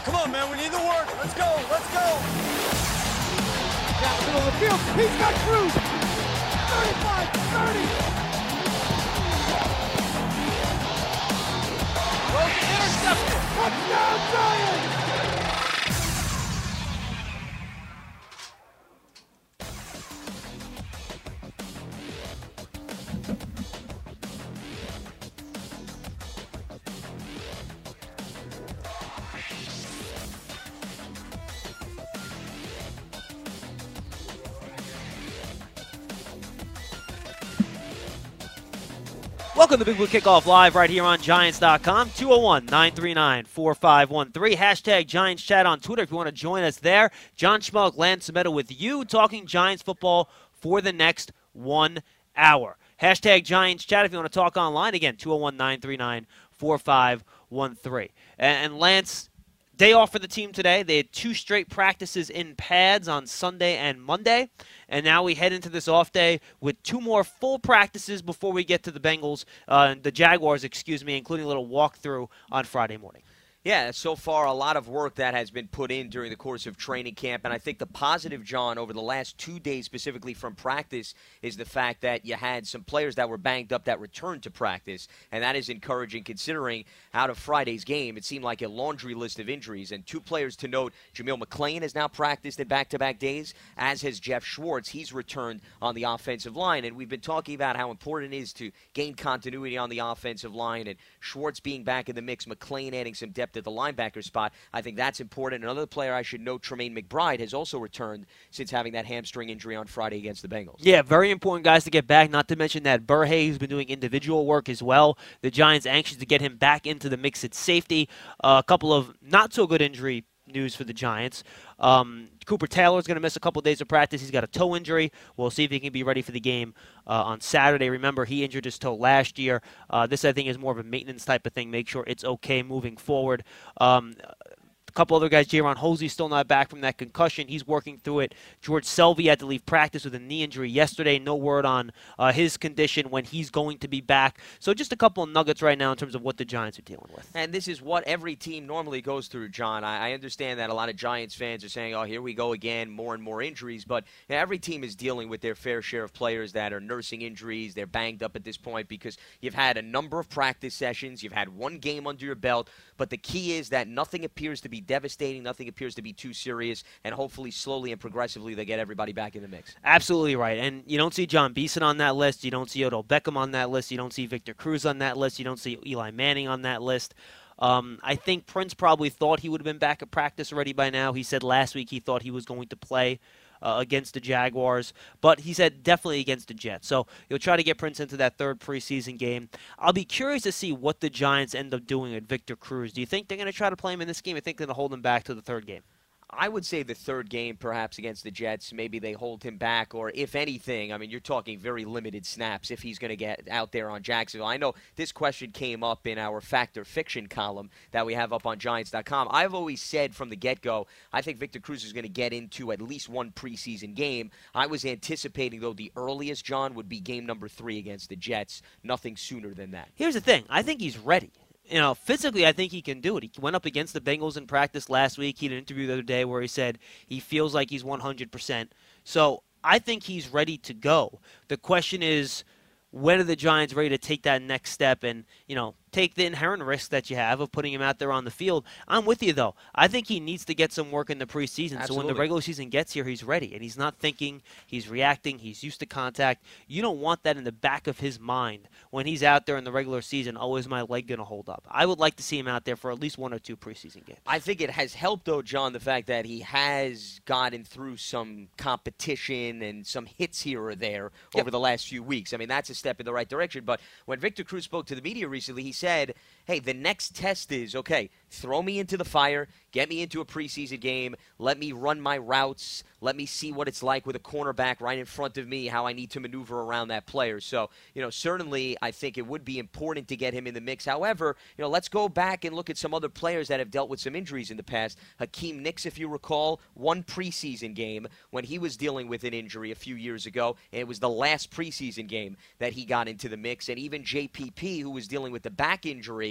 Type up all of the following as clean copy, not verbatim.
come on, man. We need the work. Let's go. Let's go. Down the middle of the field. He's got Cruz. 35, 30. Intercepted. Touchdown, Giants. Welcome to Big Blue Kickoff Live right here on Giants.com, 201-939-4513. Hashtag Giants Chat on Twitter if you want to join us there. John Schmelk, Lance Semetta with you, talking Giants football for the next 1 hour. Hashtag Giants Chat if you want to talk online. Again, 201-939-4513. And Lance, day off for the team today. They had 2 straight practices in pads on Sunday and Monday. And now we head into this off day with 2 more full practices before we get to the the Jaguars, including a little walkthrough on Friday morning. Yeah, so far a lot of work that has been put in during the course of training camp. And I think the positive, John, over the last 2 days specifically from practice is the fact that you had some players that were banged up that returned to practice. And that is encouraging considering out of Friday's game, it seemed like a laundry list of injuries. And 2 players to note, Jameel McClain has now practiced in back-to-back days, as has Jeff Schwartz. He's returned on the offensive line. And we've been talking about how important it is to gain continuity on the offensive line. And Schwartz being back in the mix, McClain adding some depth at the linebacker spot. I think that's important. Another player I should note, Tremaine McBride, has also returned since having that hamstring injury on Friday against the Bengals. Yeah, very important guys to get back, not to mention that Burhay, who's been doing individual work as well. The Giants anxious to get him back into the mix at safety. A couple of not-so-good injury news for the Giants. Cooper Taylor's going to miss a couple days of practice. He's got a toe injury. We'll see if he can be ready for the game on Saturday. Remember, he injured his toe last year. This, I think, is more of a maintenance type of thing. Make sure it's okay moving forward. A couple other guys, Jaron Hosey, still not back from that concussion. He's working through it. George Selvey had to leave practice with a knee injury yesterday. No word on his condition, when he's going to be back. So just a couple of nuggets right now in terms of what the Giants are dealing with. And this is what every team normally goes through, John. I understand that a lot of Giants fans are saying, oh, here we go again, more and more injuries. But every team is dealing with their fair share of players that are nursing injuries. They're banged up at this point because you've had a number of practice sessions. You've had 1 game under your belt. But the key is that nothing appears to be devastating. Nothing appears to be too serious. And hopefully, slowly and progressively, they get everybody back in the mix. Absolutely right. And you don't see John Beeson on that list. You don't see Odell Beckham on that list. You don't see Victor Cruz on that list. You don't see Eli Manning on that list. I think Prince probably thought he would have been back at practice already by now. He said last week he thought he was going to play against the Jaguars, but he said definitely against the Jets. So he'll try to get Prince into that 3rd preseason game. I'll be curious to see what the Giants end up doing with Victor Cruz. Do you think they're going to try to play him in this game? I think they're going to hold him back to the 3rd game. I would say the 3rd game, perhaps against the Jets, maybe they hold him back, or if anything, I mean, you're talking very limited snaps if he's going to get out there on Jacksonville. I know this question came up in our Fact or Fiction column that we have up on Giants.com. I've always said from the get-go, I think Victor Cruz is going to get into at least 1 preseason game. I was anticipating, though, the earliest, John, would be game number 3 against the Jets. Nothing sooner than that. Here's the thing. I think he's ready. Physically, I think he can do it. He went up against the Bengals in practice last week. He did an interview the other day where he said he feels like he's 100%. So I think he's ready to go. The question is, when are the Giants ready to take that next step and, take the inherent risk that you have of putting him out there on the field? I'm with you, though. I think he needs to get some work in the preseason. Absolutely. So when the regular season gets here, he's ready. And he's not thinking, he's reacting, he's used to contact. You don't want that in the back of his mind when he's out there in the regular season. Oh, is my leg going to hold up? I would like to see him out there for at least 1 or 2 preseason games. I think it has helped, though, John, the fact that he has gotten through some competition and some hits here or there over the last few weeks. I mean, that's a step in the right direction. But when Victor Cruz spoke to the media recently, he said, hey, the next test is, okay, throw me into the fire, get me into a preseason game, let me run my routes, let me see what it's like with a cornerback right in front of me, how I need to maneuver around that player. So, certainly I think it would be important to get him in the mix. However, let's go back and look at some other players that have dealt with some injuries in the past. Hakeem Nicks, if you recall, 1 preseason game when he was dealing with an injury a few years ago, and it was the last preseason game that he got into the mix. And even JPP, who was dealing with the back injury,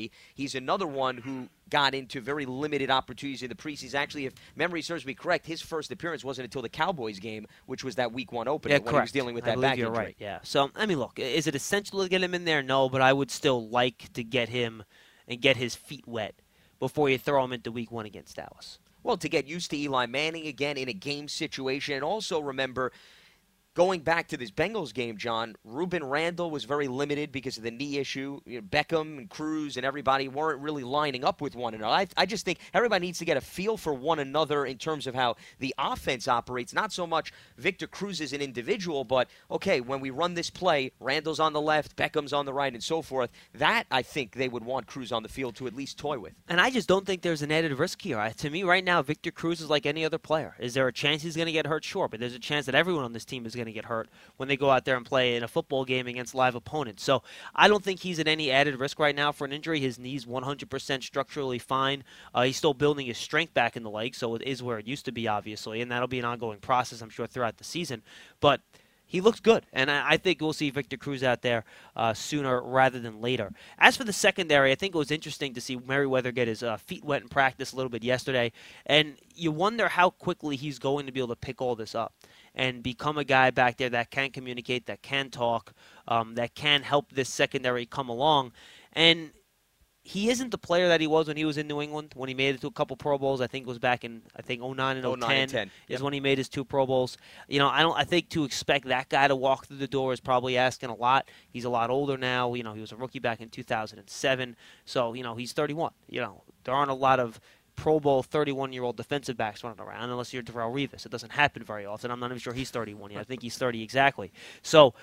injury. He's another one who got into very limited opportunities in the preseason. Actually, if memory serves me correct, his first appearance wasn't until the Cowboys game, which was that Week 1 opener when he was dealing with that back injury. Right, yeah. So, I mean, look, is it essential to get him in there? No, but I would still like to get him and get his feet wet before you throw him into Week 1 against Dallas. Well, to get used to Eli Manning again in a game situation, and also remember, going back to this Bengals game, John, Ruben Randall was very limited because of the knee issue. Beckham and Cruz and everybody weren't really lining up with one another. I just think everybody needs to get a feel for one another in terms of how the offense operates. Not so much Victor Cruz as an individual, but, okay, when we run this play, Randall's on the left, Beckham's on the right, and so forth. That, I think, they would want Cruz on the field to at least toy with. And I just don't think there's an added risk here. To me, right now, Victor Cruz is like any other player. Is there a chance he's going to get hurt? Sure, but there's a chance that everyone on this team is going to get hurt when they go out there and play in a football game against live opponents. So I don't think he's at any added risk right now for an injury. His knee's 100% structurally fine. He's still building his strength back in the leg, so it is where it used to be, obviously, and that'll be an ongoing process, I'm sure, throughout the season. But he looks good, and I think we'll see Victor Cruz out there sooner rather than later. As for the secondary, I think it was interesting to see Merriweather get his feet wet in practice a little bit yesterday, and you wonder how quickly he's going to be able to pick all this up and become a guy back there that can communicate, that can talk, that can help this secondary come along. And he isn't the player that he was when he was in New England, when he made it to a couple Pro Bowls. I think it was back in 09 and 010 is when he made his 2 Pro Bowls. You know, I think to expect that guy to walk through the door is probably asking a lot. He's a lot older now. You know, he was a rookie back in 2007. So, you know, he's 31. You know, there aren't a lot of Pro Bowl 31-year-old defensive backs running around unless you're Darrelle Revis. It doesn't happen very often. I'm not even sure he's 31 yet. I think he's 30 exactly. So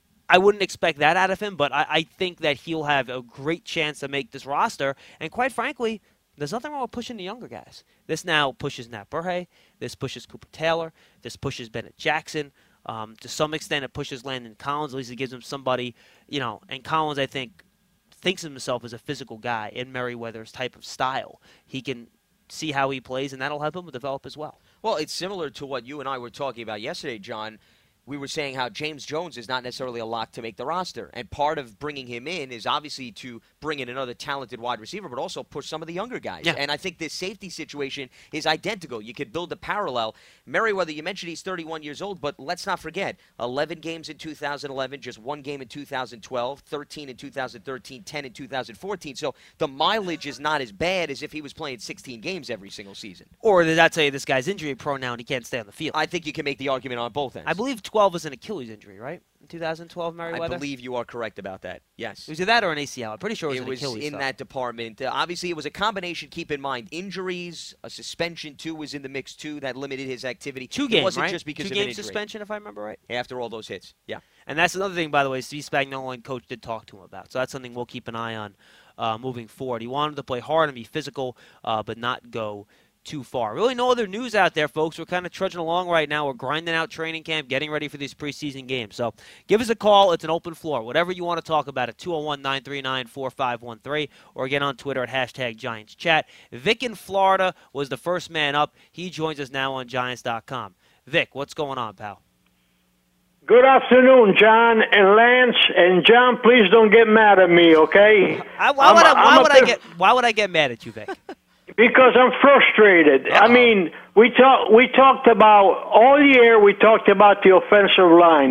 I wouldn't expect that out of him, but I think that he'll have a great chance to make this roster. And quite frankly, there's nothing wrong with pushing the younger guys. This now pushes Nat Burhay. This pushes Cooper Taylor. This pushes Bennett Jackson. To some extent, it pushes Landon Collins. At least it gives him somebody, you know, and Collins, I think, thinks of himself as a physical guy in Merriweather's type of style. He can see how he plays, and that'll help him develop as well. Well, it's similar to what you and I were talking about yesterday, John. We were saying how James Jones is not necessarily a lock to make the roster. And part of bringing him in is obviously to bring in another talented wide receiver, but also push some of the younger guys. Yeah. And I think this safety situation is identical. You could build a parallel. Merriweather, you mentioned he's 31 years old, but let's not forget, 11 games in 2011, just 1 game in 2012, 13 in 2013, 10 in 2014. So the mileage is not as bad as if he was playing 16 games every single season. Or did that tell you this guy's injury prone now and he can't stay on the field? I think you can make the argument on both ends. I believe 12 was an Achilles injury, right? In 2012, Merriweather? I believe you are correct about that, yes. Was it that or an ACL? I'm pretty sure it was an Achilles. It was in that department. Obviously, it was a combination, keep in mind. Injuries, a suspension, too, was in the mix, too. That limited his activity. 2 games, It wasn't right? just because 2 of an game injury. suspension, if I remember right? After all those hits, yeah. And that's another thing, by the way, Steve Spagnuolo and coach did talk to him about. So that's something we'll keep an eye on moving forward. He wanted to play hard and be physical, but not go too far. Really no other news out there, folks. We're kind of trudging along right now. We're grinding out training camp, getting ready for these preseason games. So give us a call. It's an open floor. Whatever you want to talk about at 201-939-4513 or get on Twitter at #GiantsChat. Vic in Florida was the first man up. He joins us now on Giants.com. Vic, what's going on, pal? Good afternoon, John and Lance. And John, please don't get mad at me, okay? Why would I get mad at you, Vic? Because I'm frustrated. Uh-oh. I mean, we talked about all year. We talked about the offensive line.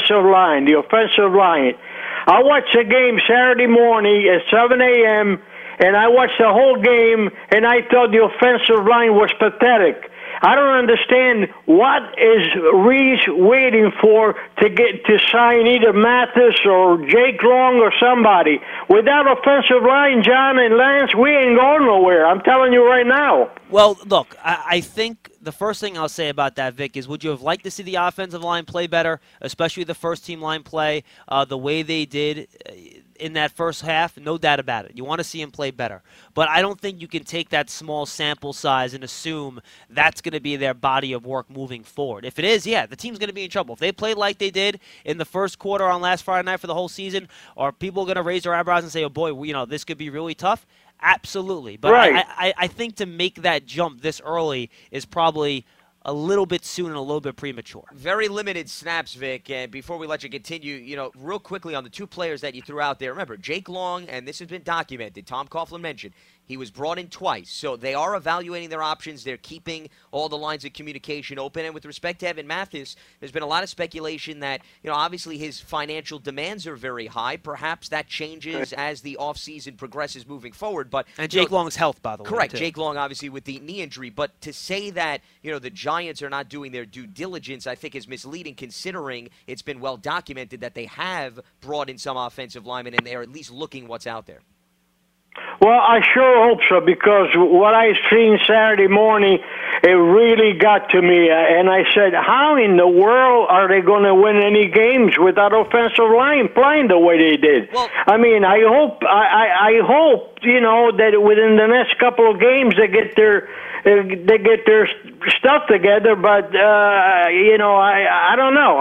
I watched the game Saturday morning at 7 a.m. and I watched the whole game, and I thought the offensive line was pathetic. I don't understand what is Reese waiting for to sign either Mathis or Jake Long or somebody. Without offensive line, John and Lance, we ain't going nowhere. I'm telling you right now. Well, look, I think the first thing I'll say about that, Vic, is would you have liked to see the offensive line play better, especially the first-team line play the way they did in that first half? No doubt about it. You want to see him play better. But I don't think you can take that small sample size and assume that's going to be their body of work moving forward. If it is, yeah, the team's going to be in trouble. If they play like they did in the first quarter on last Friday night for the whole season, are people going to raise their eyebrows and say, oh, boy, this could be really tough? Absolutely. But right. I think to make that jump this early is probably a little bit soon and a little bit premature. Very limited snaps, Vic. And before we let you continue, real quickly on the two players that you threw out there. Remember, Jake Long, and this has been documented, Tom Coughlin mentioned, he was brought in twice. So they are evaluating their options. They're keeping all the lines of communication open. And with respect to Evan Mathis, there's been a lot of speculation that, obviously his financial demands are very high. Perhaps that changes as the offseason progresses moving forward. And Jake Long's health, by the way. Correct. Too. Jake Long, obviously, with the knee injury. But to say that, the Giants are not doing their due diligence, I think is misleading, considering it's been well documented that they have brought in some offensive linemen and they're at least looking what's out there. Well, I sure hope so, because what I seen Saturday morning, it really got to me. And I said, how in the world are they going to win any games without offensive line playing the way they did? Well, I mean, I hope, that within the next couple of games they get their stuff together. But I don't know.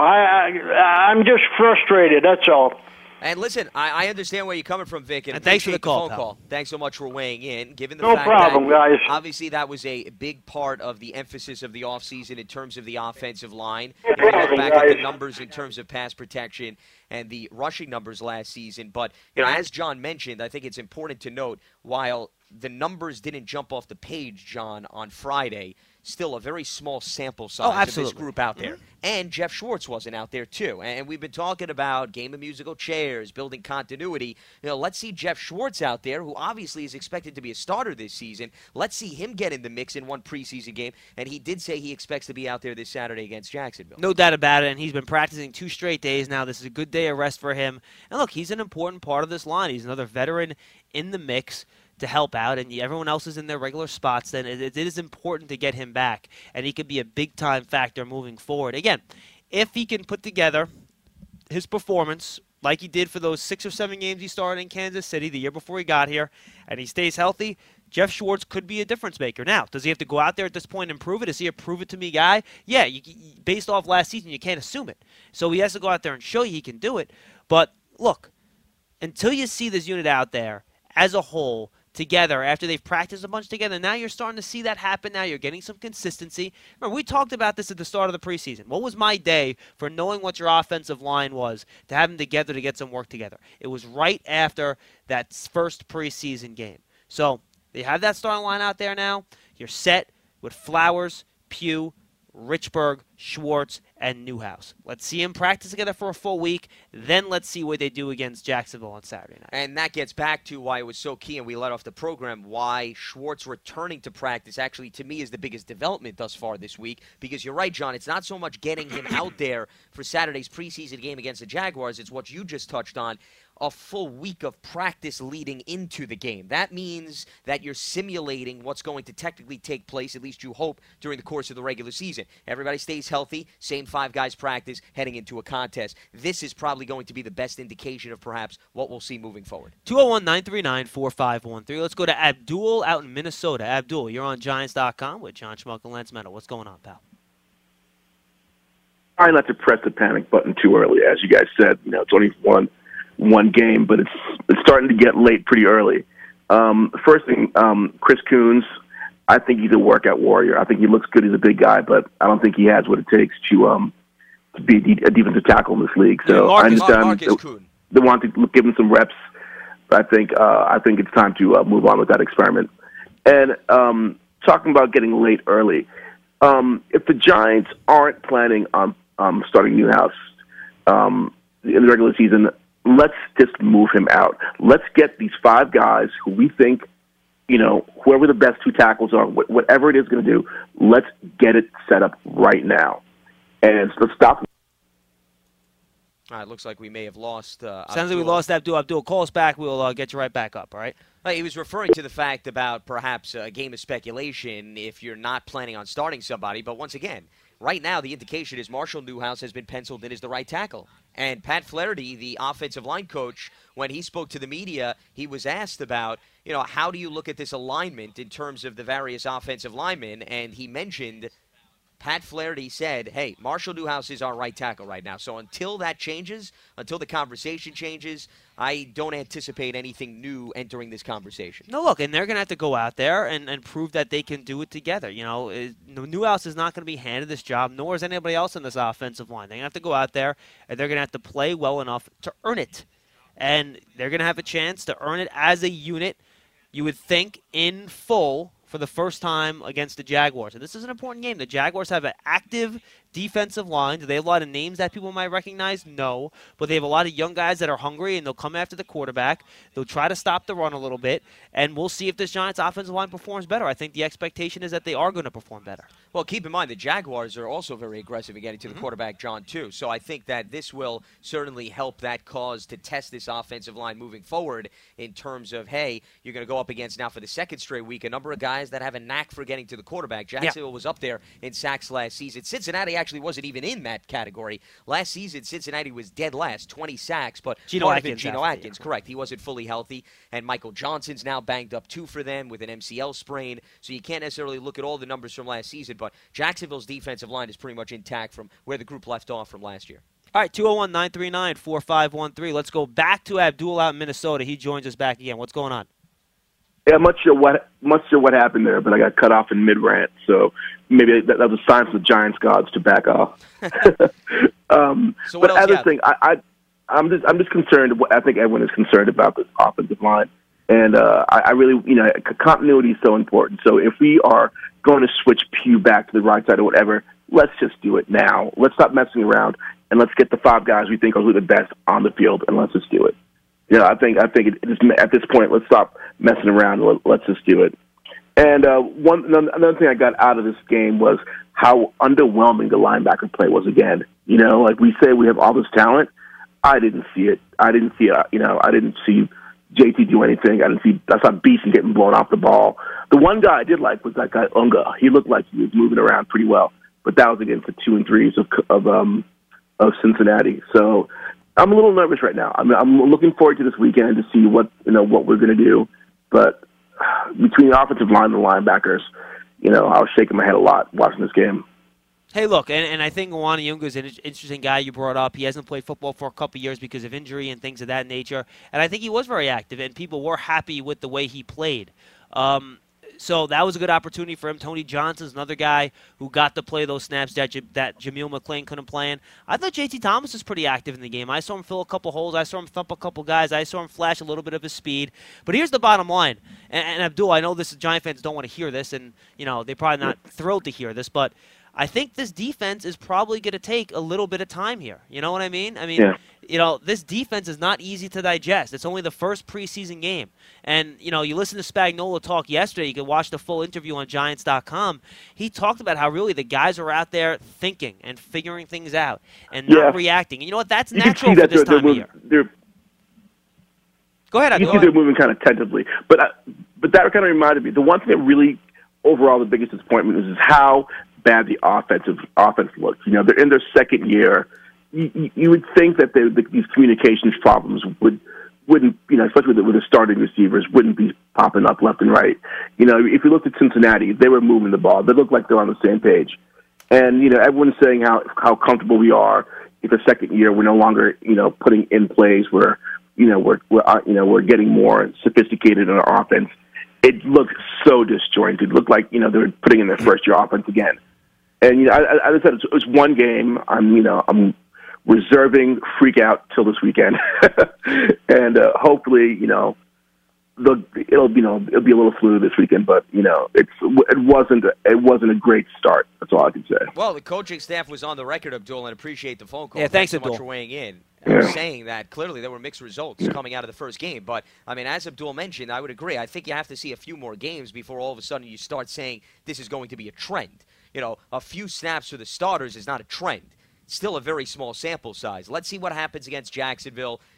I'm just frustrated. That's all. And listen, I understand where you're coming from, Vic, and thanks for the phone pal. call. Thanks so much for weighing in. Given the No fact problem, that guys. obviously that was a big part of the emphasis of the offseason in terms of the offensive line. You look back at the numbers in terms of pass protection and the rushing numbers last season. But as John mentioned, I think it's important to note, while the numbers didn't jump off the page, John, on Friday, still a very small sample size of this group out there. And Jeff Schwartz wasn't out there, too. And we've been talking about game of musical chairs, building continuity. Let's see Jeff Schwartz out there, who obviously is expected to be a starter this season. Let's see him get in the mix in one preseason game. And he did say he expects to be out there this Saturday against Jacksonville. No doubt about it, and he's been practicing 2 straight days now. This is a good day of rest for him. And look, he's an important part of this line. He's another veteran in the mix to help out, and everyone else is in their regular spots, then it is important to get him back, and he could be a big-time factor moving forward. Again, if he can put together his performance like he did for those 6 or 7 games he started in Kansas City the year before he got here, and he stays healthy, Jeff Schwartz could be a difference maker. Now, does he have to go out there at this point and prove it? Is he a prove-it-to-me guy? Yeah, based off last season, you can't assume it. So he has to go out there and show you he can do it. But, look, until you see this unit out there as a whole, together, after they've practiced a bunch together, now you're starting to see that happen. Now you're getting some consistency. Remember, we talked about this at the start of the preseason. What was my day for knowing what your offensive line was, to have them together to get some work together? It was right after that first preseason game. So they have that starting line out there now. You're set with Flowers, Pugh, Richburg, Schwartz, and Newhouse. Let's see them practice together for a full week. Then let's see what they do against Jacksonville on Saturday night. And that gets back to why it was so key, and we let off the program, why Schwartz returning to practice actually, to me, is the biggest development thus far this week. Because you're right, John, it's not so much getting him out there for Saturday's preseason game against the Jaguars. It's what you just touched on, a full week of practice leading into the game. That means that you're simulating what's going to technically take place, at least you hope, during the course of the regular season. Everybody stays healthy, same 5 guys practice heading into a contest. This is probably going to be the best indication of perhaps what we'll see moving forward. 201-939-4513. Let's go to Abdul out in Minnesota. Abdul, you're on Giants.com with John Schmuck and Lance Meadow. What's going on, pal? Try not to press the panic button too early. As you guys said, it's only one game, but it's starting to get late pretty early. First thing, Chris Coons, I think he's a workout warrior. I think he looks good. He's a big guy, but I don't think he has what it takes to be a defensive tackle in this league. So I understand they want to give him some reps. But I think it's time to move on with that experiment. And talking about getting late early, if the Giants aren't planning on starting Newhouse in the regular season, let's just move him out. Let's get these 5 guys who we think, whoever the best 2 tackles are, whatever it is going to do, let's get it set up right now. And let's stop. All right, looks like we may have lost Sounds like we lost Abdul. Abdul, call us back. We'll get you right back up, all right? He was referring to the fact about perhaps a game of speculation if you're not planning on starting somebody. But once again, right now the indication is Marshall Newhouse has been penciled in as the right tackle. And Pat Flaherty, the offensive line coach, when he spoke to the media, he was asked about, how do you look at this alignment in terms of the various offensive linemen? And he mentioned Pat Flaherty said, hey, Marshall Newhouse is our right tackle right now. So until that changes, until the conversation changes, I don't anticipate anything new entering this conversation. No, look, and they're going to have to go out there and prove that they can do it together. Newhouse is not going to be handed this job, nor is anybody else in this offensive line. They're going to have to go out there, and they're going to have to play well enough to earn it. And they're going to have a chance to earn it as a unit, you would think, in full for the first time against the Jaguars. And this is an important game. The Jaguars have an active defensive line. Do they have a lot of names that people might recognize? No. But they have a lot of young guys that are hungry, and they'll come after the quarterback. They'll try to stop the run a little bit, and we'll see if this Giants offensive line performs better. I think the expectation is that they are going to perform better. Well, keep in mind, the Jaguars are also very aggressive in getting to the quarterback, John, too. So I think that this will certainly help that cause to test this offensive line moving forward in terms of, hey, you're going to go up against now for the second straight week a number of guys that have a knack for getting to the quarterback. Jacksonville was up there in sacks last season. Cincinnati actually wasn't even in that category. Last season, Cincinnati was dead last, 20 sacks, but Geno Atkins, correct. He wasn't fully healthy, and Michael Johnson's now banged up too for them with an MCL sprain, so you can't necessarily look at all the numbers from last season, but Jacksonville's defensive line is pretty much intact from where the group left off from last year. All right, 201-939-4513. Let's go back to Abdul out in Minnesota. He joins us back again. What's going on? Yeah, I'm not sure what happened there, but I got cut off in mid-rant, so maybe that was a sign for the Giants gods to back off. So what but else other thing, I'm just concerned. I think everyone is concerned about this offensive line, and I really, continuity is so important. So if we are going to switch Pugh back to the right side or whatever, let's just do it now. Let's stop messing around, and let's get the 5 guys we think are really the best on the field, and let's just do it. I think it is, at this point, let's stop messing around. Let's just do it. And another thing I got out of this game was how underwhelming the linebacker play was again. Like we say, we have all this talent. I didn't see it. I didn't see I didn't see JT do anything. I saw Beeson getting blown off the ball. The one guy I did like was that guy Unga. He looked like he was moving around pretty well, but that was against the 2 and 3s of Cincinnati. So I'm a little nervous right now. I'm looking forward to this weekend to see what we're going to do. But between the offensive line and the linebackers, I was shaking my head a lot watching this game. Hey, look, and I think Onwenu is an interesting guy you brought up. He hasn't played football for a couple of years because of injury and things of that nature. And I think he was very active, and people were happy with the way he played. So that was a good opportunity for him. Tony Johnson's another guy who got to play those snaps that Jameel McClain couldn't play in. I thought J.T. Thomas was pretty active in the game. I saw him fill a couple holes. I saw him thump a couple guys. I saw him flash a little bit of his speed. But here's the bottom line. And Abdul, I know Giant fans don't want to hear this, and they're probably not thrilled to hear this, but I think this defense is probably going to take a little bit of time here. You know what I mean? This defense is not easy to digest. It's only the first preseason game. And, you listen to Spagnuolo talk yesterday. You can watch the full interview on Giants.com. He talked about how really the guys are out there thinking and figuring things out and not reacting. And you know what? That's natural for this time of year. Go ahead, Abdul. You see they're moving kind of tentatively. But that kind of reminded me. The one thing that really, overall, the biggest disappointment is how bad the offense looks. They're in their second year. You would think that these communications problems wouldn't, especially with the starting receivers, wouldn't be popping up left and right. If you looked at Cincinnati, they were moving the ball. They looked like they're on the same page. And, everyone's saying how comfortable we are. It's the second year. We're no longer, putting in plays where, we're getting more sophisticated in our offense. It looked so disjointed. It looked like, they were putting in their first year offense again. And, as I said, it was one game. I'm reserving freak out till this weekend. And hopefully, it'll be a little fluid this weekend, but it wasn't a great start. That's all I can say. Well, the coaching staff was on the record, Abdul, and appreciate the phone call. Yeah, thanks, so Abdul, much for weighing in. I was saying that clearly there were mixed results coming out of the first game, but as Abdul mentioned, I would agree. I think you have to see a few more games before all of a sudden you start saying this is going to be a trend. A few snaps for the starters is not a trend. It's still a very small sample size. Let's see what happens against Jacksonville.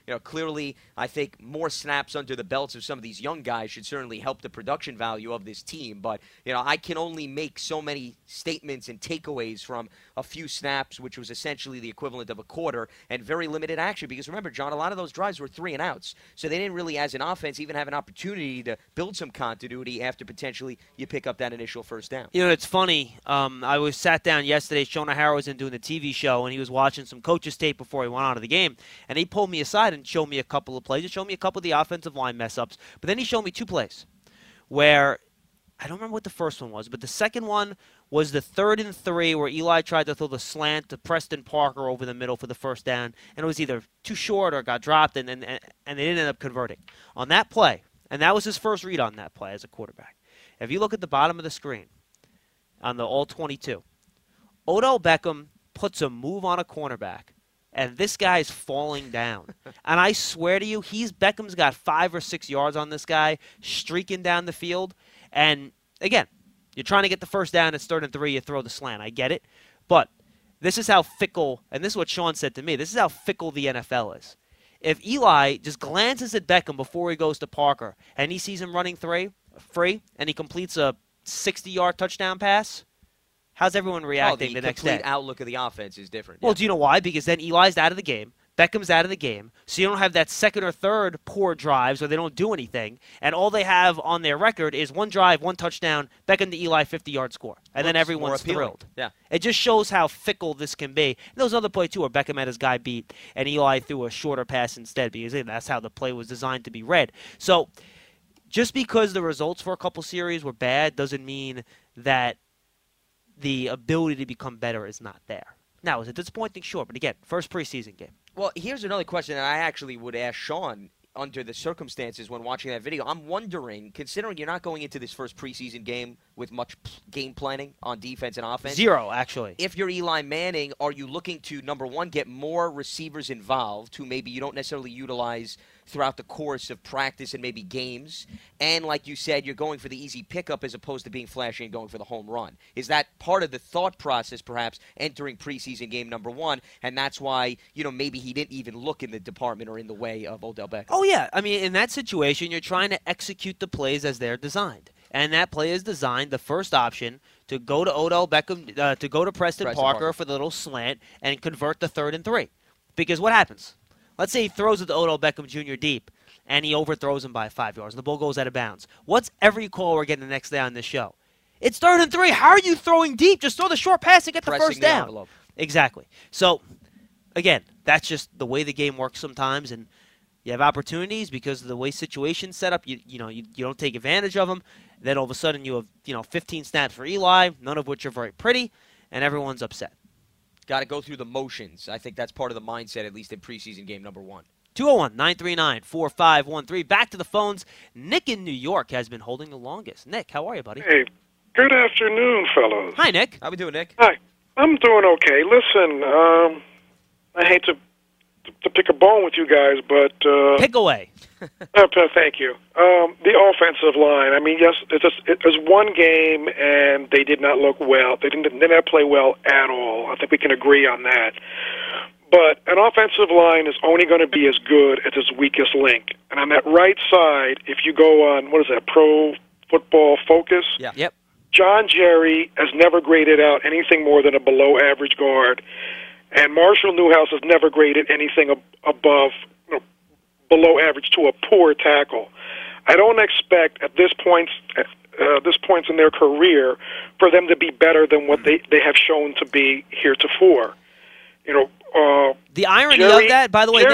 clearly I think more snaps under the belts of some of these young guys should certainly help the production value of this team. But, I can only make so many statements and takeaways from a few snaps, which was essentially the equivalent of a quarter, and very limited action. Because remember, John, a lot of those drives were 3 and outs. So they didn't really, as an offense, even have an opportunity to build some continuity after potentially you pick up that initial first down. It's funny. I was sat down yesterday. Sean O'Hara was in doing the TV show, and he was watching some coaches' tape before he went on to the game. And he pulled me aside and showed me a couple of plays. He showed me a couple of the offensive line mess-ups. But then he showed me 2 plays where I don't remember what the first one was, but the second one was the 3rd and 3 where Eli tried to throw the slant to Preston Parker over the middle for the first down, and it was either too short or got dropped, and they didn't end up converting. On that play, and that was his first read on that play as a quarterback. If you look at the bottom of the screen on the All-22, Odell Beckham puts a move on a cornerback, and this guy's falling down. And I swear to you, Beckham's got 5 or 6 yards on this guy, streaking down the field. And, again, you're trying to get the first down. It's 3rd and 3. You throw the slant. I get it. But this is how fickle, and this is what Sean said to me, this is how fickle the NFL is. If Eli just glances at Beckham before he goes to Parker and he sees him running free and he completes a 60-yard touchdown pass, how's everyone reacting the next day? The complete outlook of the offense is different. Well, do you know why? Because then Eli's out of the game. Beckham's out of the game, so you don't have that 2nd or 3rd poor drives where they don't do anything, and all they have on their record is 1 drive, 1 touchdown, Beckham to Eli, 50-yard score, and then everyone's thrilled. Yeah. It just shows how fickle this can be. And those other plays, too, where Beckham had his guy beat, and Eli threw a shorter pass instead, because that's how the play was designed to be read. So just because the results for a couple series were bad doesn't mean that the ability to become better is not there. Now, is it disappointing? Sure, but again, first preseason game. Well, here's another question that I actually would ask Sean under the circumstances when watching that video. I'm wondering, considering you're not going into this first preseason game with much game planning on defense and offense. 0, actually. If you're Eli Manning, are you looking to, number one, get more receivers involved who maybe you don't necessarily utilize throughout the course of practice and maybe games? And like you said, you're going for the easy pickup as opposed to being flashy and going for the home run. Is that part of the thought process, perhaps, entering preseason game number 1? And that's why, maybe he didn't even look in the department or in the way of Odell Beckham. Oh, yeah. I mean, in that situation, you're trying to execute the plays as they're designed. And that play is designed, the first option, to go to Odell Beckham, to go to Preston Parker for the little slant and convert the 3rd and 3. Because what happens? Let's say he throws it to Odell Beckham Jr. deep, and he overthrows him by 5 yards, and the ball goes out of bounds. What's every call we're getting the next day on this show? It's 3rd and 3. How are you throwing deep? Just throw the short pass and get the first down. Envelope. Exactly. So, again, that's just the way the game works sometimes, and you have opportunities because of the way situation's set up. You don't take advantage of them. Then all of a sudden you have 15 snaps for Eli, none of which are very pretty, and everyone's upset. Got to go through the motions. I think that's part of the mindset, at least in preseason game number 1. 201-939-4513. Back to the phones. Nick in New York has been holding the longest. Nick, how are you, buddy? Hey, good afternoon, fellows. Hi, Nick. How we doing, Nick? Hi. I'm doing okay. Listen, I hate to pick a bone with you guys, but pick away. Thank you. The offensive line. I mean, yes, it was one game, and they did not look well. They did not play well at all. I think we can agree on that. But an offensive line is only going to be as good as its weakest link. And on that right side, if you go on, Pro Football Focus? Yeah. Yep. John Jerry has never graded out anything more than a below-average guard. And Marshall Newhouse has never graded anything above, below average to a poor tackle. I don't expect at this point in their career for them to be better than what they have shown to be heretofore. The irony of that, by the way,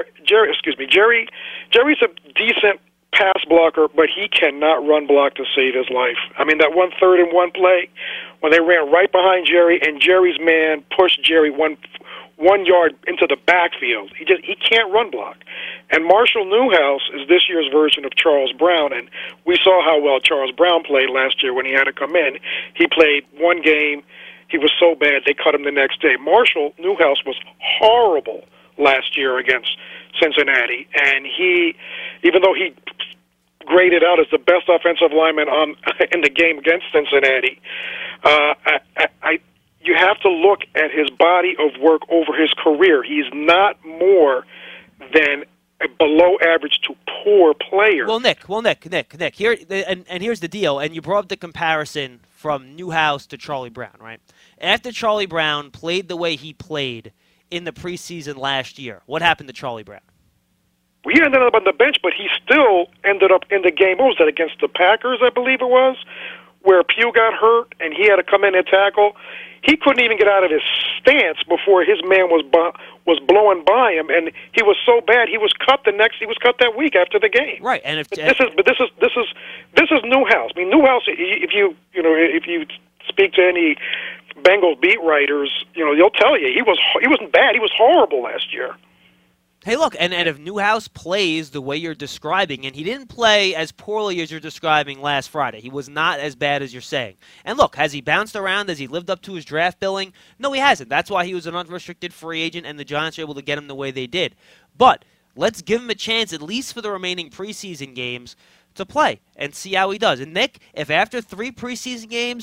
Jerry's a decent pass blocker, but he cannot run block to save his life. I mean, that 3rd and 1 play when they ran right behind Jerry and Jerry's man pushed Jerry one yard into the backfield. He can't run block. And Marshall Newhouse is this year's version of Charles Brown, and we saw how well Charles Brown played last year when he had to come in. He played one game. He was so bad they cut him the next day. Marshall Newhouse was horrible last year against Cincinnati, and even though he graded out as the best offensive lineman in the game against Cincinnati, you have to look at his body of work over his career. He's not more than a below average to poor player. Well, Nick. Here and here's the deal. And you brought up the comparison from Newhouse to Charlie Brown, right? After Charlie Brown played the way he played in the preseason last year, what happened to Charlie Brown? Well, he ended up on the bench, but he still ended up in the game. What was that, against the Packers, I believe it was, where Pugh got hurt and he had to come in and tackle. He couldn't even get out of his stance before his man was blowing by him, and he was so bad he was cut that week after the game. Right, and this is Newhouse. I mean, Newhouse. If you speak to any Bengals beat writers, they'll tell you he wasn't bad. He was horrible last year. Hey, look, and if Newhouse plays the way you're describing, and he didn't play as poorly as you're describing last Friday. He was not as bad as you're saying. And look, has he bounced around? Has he lived up to his draft billing? No, he hasn't. That's why he was an unrestricted free agent, and the Giants were able to get him the way they did. But let's give him a chance, at least for the remaining preseason games, to play and see how he does. And Nick, if after 3 preseason games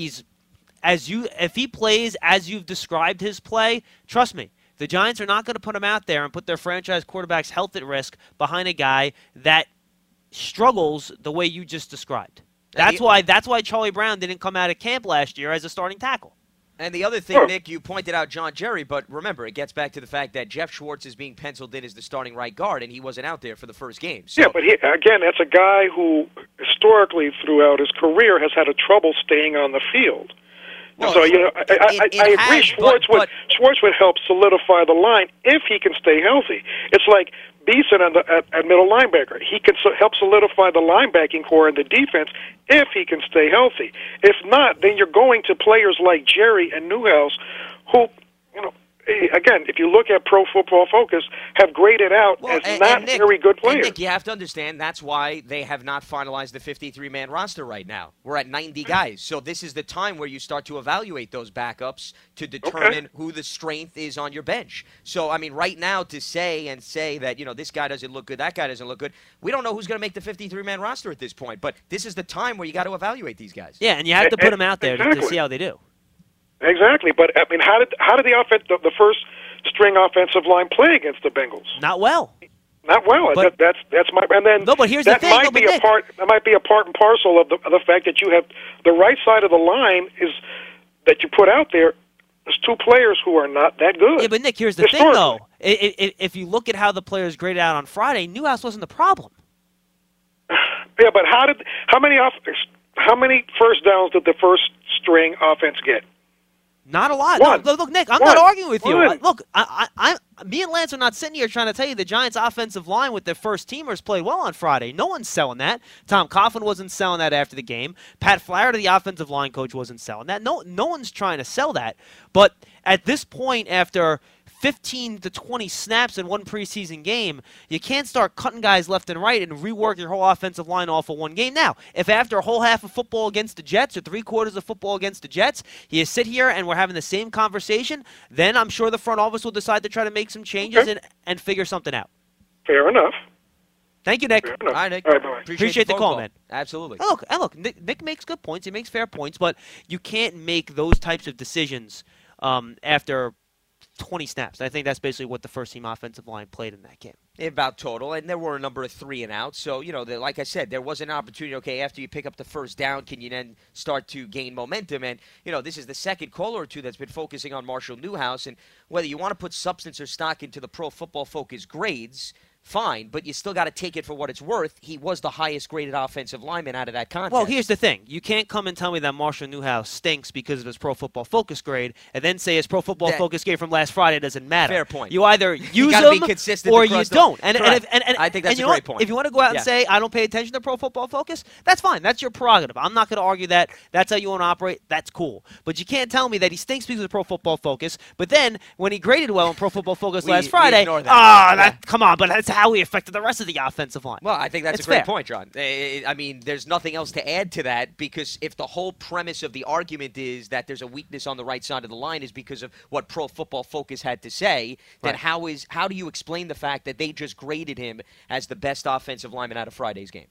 if he plays as you've described his play, trust me, the Giants are not going to put him out there and put their franchise quarterback's health at risk behind a guy that struggles the way you just described. That's why Charlie Brown didn't come out of camp last year as a starting tackle. And the other thing, Nick, you pointed out John Jerry, but remember, it gets back to the fact that Jeff Schwartz is being penciled in as the starting right guard, and he wasn't out there for the first game. So. Yeah, but again, that's a guy who historically throughout his career has had a trouble staying on the field. Well, so I agree. Schwartz would help solidify the line if he can stay healthy. It's like Beeson at middle linebacker. He can help solidify the linebacking core and the defense if he can stay healthy. If not, then you're going to players like Jerry and Newhouse, who, again, if you look at Pro Football Focus, have graded out as not Nick, very good players. Nick, you have to understand that's why they have not finalized the 53-man roster right now. We're at 90 guys. So this is the time where you start to evaluate those backups to determine who the strength is on your bench. So, I mean, right now to say that, this guy doesn't look good, that guy doesn't look good, we don't know who's going to make the 53-man roster at this point. But this is the time where you got to evaluate these guys. Yeah, and you have to put them out there to see how they do. Exactly, but I mean, how did the first string offensive line play against the Bengals? Not well. Not well. But, that's my and then no. But here's the thing. That might be a part and parcel of the fact that you have the right side of the line is that you put out there. There's 2 players who are not that good. Yeah, but Nick, here's the thing though. If you look at how the players graded out on Friday, Newhouse wasn't the problem. Yeah, but how many first downs did the first string offense get? Not a lot. No, look, Nick, I'm not arguing with you. Look, me and Lance are not sitting here trying to tell you the Giants' offensive line with their first teamers played well on Friday. No one's selling that. Tom Coughlin wasn't selling that after the game. Pat Flaherty, the offensive line coach, wasn't selling that. No one's trying to sell that. But at this point, after 15 to 20 snaps in one preseason game, you can't start cutting guys left and right and rework your whole offensive line off of one game. Now, if after a whole half of football against the Jets or 3/4 of football against the Jets, you sit here and we're having the same conversation, then I'm sure the front office will decide to try to make some changes and figure something out. Fair enough. Thank you, Nick. All right, Nick. All right, Appreciate the call, man. Absolutely. And look, Nick makes good points. He makes fair points, but you can't make those types of decisions after 20 snaps. I think that's basically what the first-team offensive line played in that game. About total, and there were a number of 3-and-outs. So, like I said, there was an opportunity, okay, after you pick up the first down, can you then start to gain momentum? And, this is the second caller or two that's been focusing on Marshall Newhouse, and whether you want to put substance or stock into the Pro Football Focus grades, fine, but you still got to take it for what it's worth. He was the highest-graded offensive lineman out of that contest. Well, here's the thing. You can't come and tell me that Marshall Newhouse stinks because of his Pro Football Focus grade and then say his Pro Football Focus grade from last Friday doesn't matter. Fair point. You either use them be consistent or you don't. And I think that's a great point. If you want to go out and say, I don't pay attention to Pro Football Focus, that's fine. That's your prerogative. I'm not going to argue that. That's how you want to operate. That's cool. But you can't tell me that he stinks because of Pro Football Focus, but then when he graded well in Pro Football Focus last Friday, come on, but that's how he affected the rest of the offensive line. Well, I think that's a great point, John. I mean, there's nothing else to add to that because if the whole premise of the argument is that there's a weakness on the right side of the line is because of what Pro Football Focus had to say, then how do you explain the fact that they just graded him as the best offensive lineman out of Friday's game?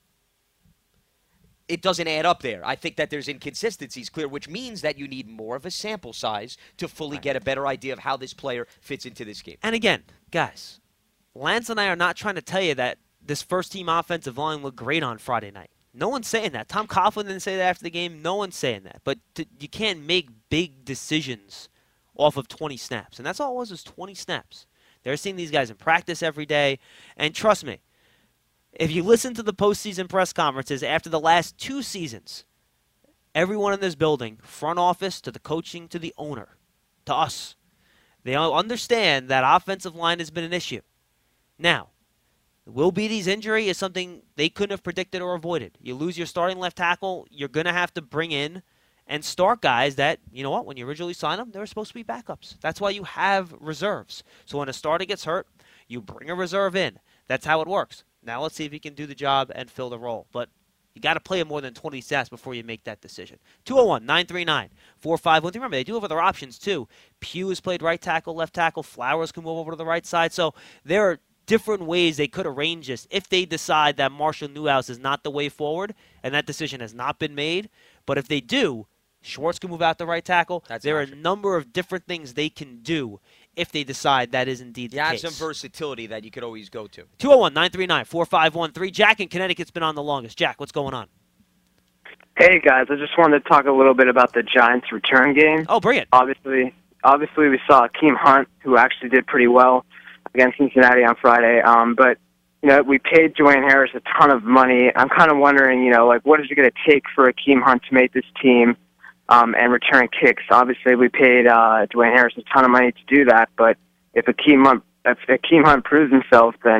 It doesn't add up there. I think that there's inconsistencies clear, which means that you need more of a sample size to fully get a better idea of how this player fits into this game. And again, guys, Lance and I are not trying to tell you that this first-team offensive line looked great on Friday night. No one's saying that. Tom Coughlin didn't say that after the game. No one's saying that. But you can't make big decisions off of 20 snaps. And that's all it was 20 snaps. They're seeing these guys in practice every day. And trust me, if you listen to the postseason press conferences after the last 2 seasons, everyone in this building, front office to the coaching to the owner, to us, they all understand that offensive line has been an issue. Now, Will Beattie's injury is something they couldn't have predicted or avoided. You lose your starting left tackle, you're going to have to bring in and start guys that, you know what, when you originally signed them, they were supposed to be backups. That's why you have reserves. So when a starter gets hurt, you bring a reserve in. That's how it works. Now let's see if he can do the job and fill the role. But you got to play him more than 20 snaps before you make that decision. 201-939-4513. Remember, they do have other options, too. Pugh has played right tackle, left tackle. Flowers can move over to the right side. So there are different ways they could arrange this if they decide that Marshall Newhouse is not the way forward, and that decision has not been made. But if they do, Schwartz can move out the right tackle. There are a number of different things they can do if they decide that is indeed the case. You have some versatility that you could always go to. 201-939-4513. Jack in Connecticut's been on the longest. Jack, what's going on? Hey, guys. I just wanted to talk a little bit about the Giants' return game. Oh, bring it. Obviously, we saw Akeem Hunt, who actually did pretty well against Cincinnati on Friday. But, we paid Dwayne Harris a ton of money. I'm kind of wondering, what is it going to take for Akeem Hunt to make this team and return kicks? Obviously, we paid Dwayne Harris a ton of money to do that. But if Akeem Hunt proves himself, then,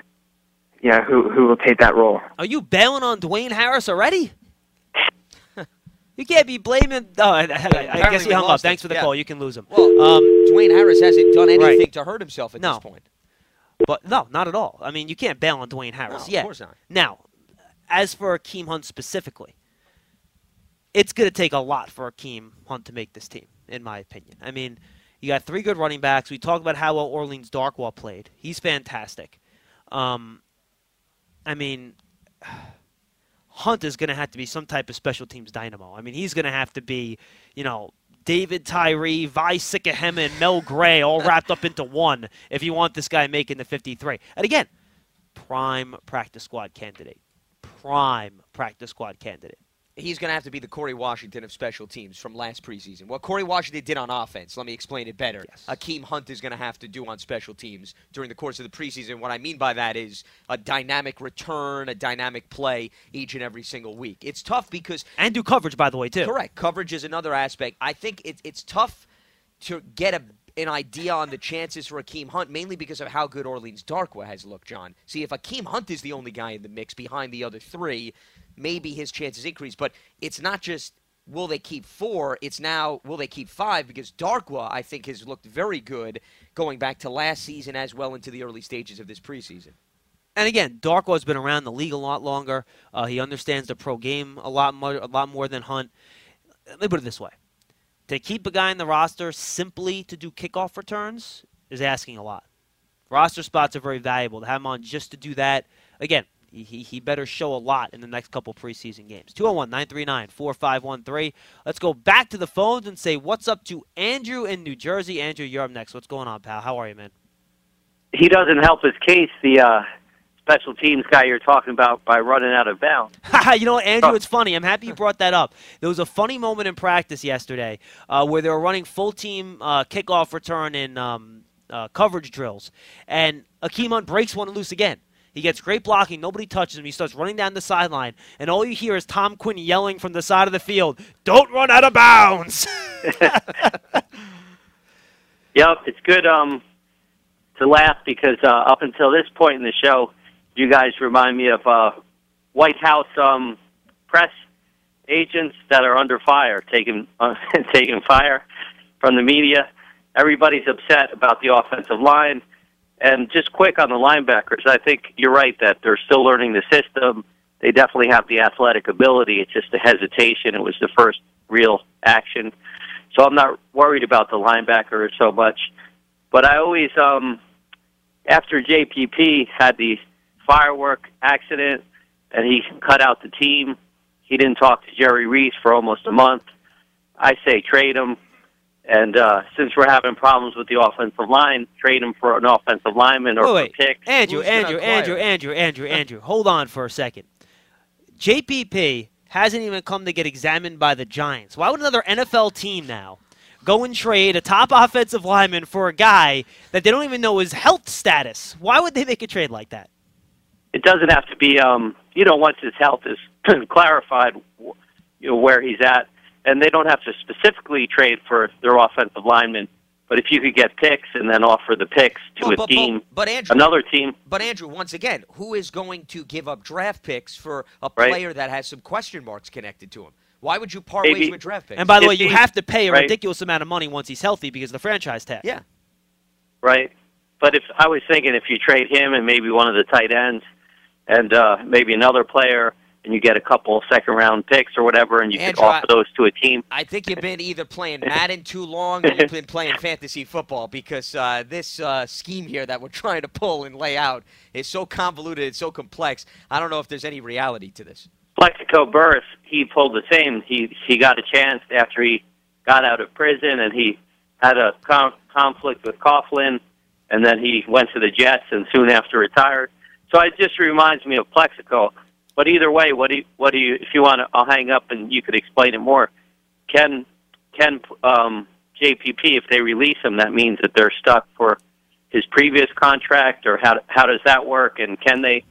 who will take that role? Are you bailing on Dwayne Harris already? You can't be blaming. Oh, I guess he hung up. Thanks for the call. You can lose him. Well, Dwayne Harris hasn't done anything to hurt himself at this point. But no, not at all. I mean, you can't bail on Dwayne Harris. No, of course not. Now, as for Akeem Hunt specifically, it's going to take a lot for Akeem Hunt to make this team, in my opinion. I mean, you got 3 good running backs. We talked about how well Orleans Darkwa played. He's fantastic. Hunt is going to have to be some type of special teams dynamo. I mean, he's going to have to be, David Tyree, Vi Sikahema, and Mel Gray all wrapped up into one if you want this guy making the 53. And again, prime practice squad candidate. He's going to have to be the Corey Washington of special teams from last preseason. What Corey Washington did on offense, let me explain it better. Yes. Akeem Hunt is going to have to do on special teams during the course of the preseason. What I mean by that is a dynamic return, a dynamic play each and every single week. It's tough because... And do coverage, by the way, too. Correct. Coverage is another aspect. I think it's tough to get an idea on the chances for Akeem Hunt, mainly because of how good Orleans Darkwa has looked, John. See, if Akeem Hunt is the only guy in the mix behind the other 3, maybe his chances increase. But it's not just will they keep 4, it's now will they keep 5, because Darkwa, I think, has looked very good going back to last season as well into the early stages of this preseason. And again, Darkwa's been around the league a lot longer. He understands the pro game a lot more than Hunt. Let me put it this way. To keep a guy in the roster simply to do kickoff returns is asking a lot. Roster spots are very valuable. To have him on just to do that, again, he better show a lot in the next couple preseason games. 201-939-4513. Let's go back to the phones and say what's up to Andrew in New Jersey. Andrew, you're up next. What's going on, pal? How are you, man? He doesn't help his case, the special teams guy you're talking about, by running out of bounds. You know what, Andrew, it's funny. I'm happy you brought that up. There was a funny moment in practice yesterday where they were running full-team kickoff return in coverage drills, and Akeem Hunt breaks one loose again. He gets great blocking. Nobody touches him. He starts running down the sideline, and all you hear is Tom Quinn yelling from the side of the field, "Don't run out of bounds!" Yep, it's good to laugh because up until this point in the show, you guys remind me of White House press agents that are under fire, taking fire from the media. Everybody's upset about the offensive line. And just quick on the linebackers, I think you're right that they're still learning the system. They definitely have the athletic ability. It's just a hesitation. It was the first real action. So I'm not worried about the linebackers so much. But I always, after JPP had the firework accident and he cut out the team, he didn't talk to Jerry Reese for almost a month. I say trade him. And since we're having problems with the offensive line, trade him for an offensive lineman or for picks. Andrew, hold on for a second. JPP hasn't even come to get examined by the Giants. Why would another NFL team now go and trade a top offensive lineman for a guy that they don't even know his health status? Why would they make a trade like that? It doesn't have to be, once his health is clarified, where he's at. And they don't have to specifically trade for their offensive lineman. But if you could get picks and then offer the picks to another team. But, Andrew, once again, who is going to give up draft picks for a player that has some question marks connected to him? Why would you part ways with draft picks? And by the way, you have to pay a ridiculous amount of money once he's healthy because of the franchise tag. Yeah. Right. But if I was thinking if you trade him and maybe one of the tight ends and maybe another player, and you get a couple second-round picks or whatever, and you can offer those to a team. I think you've been either playing Madden too long or you've been playing fantasy football because this scheme here that we're trying to pull and lay out is so convoluted, it's so complex. I don't know if there's any reality to this. Plexico Burress, he pulled the same. He got a chance after he got out of prison, and he had a conflict with Coughlin, and then he went to the Jets and soon after retired. So it just reminds me of Plexico. But either way, what do you? If you want to, I'll hang up and you could explain it more. Can JPP, if they release him, that means that they're stuck for his previous contract, or how does that work? And can they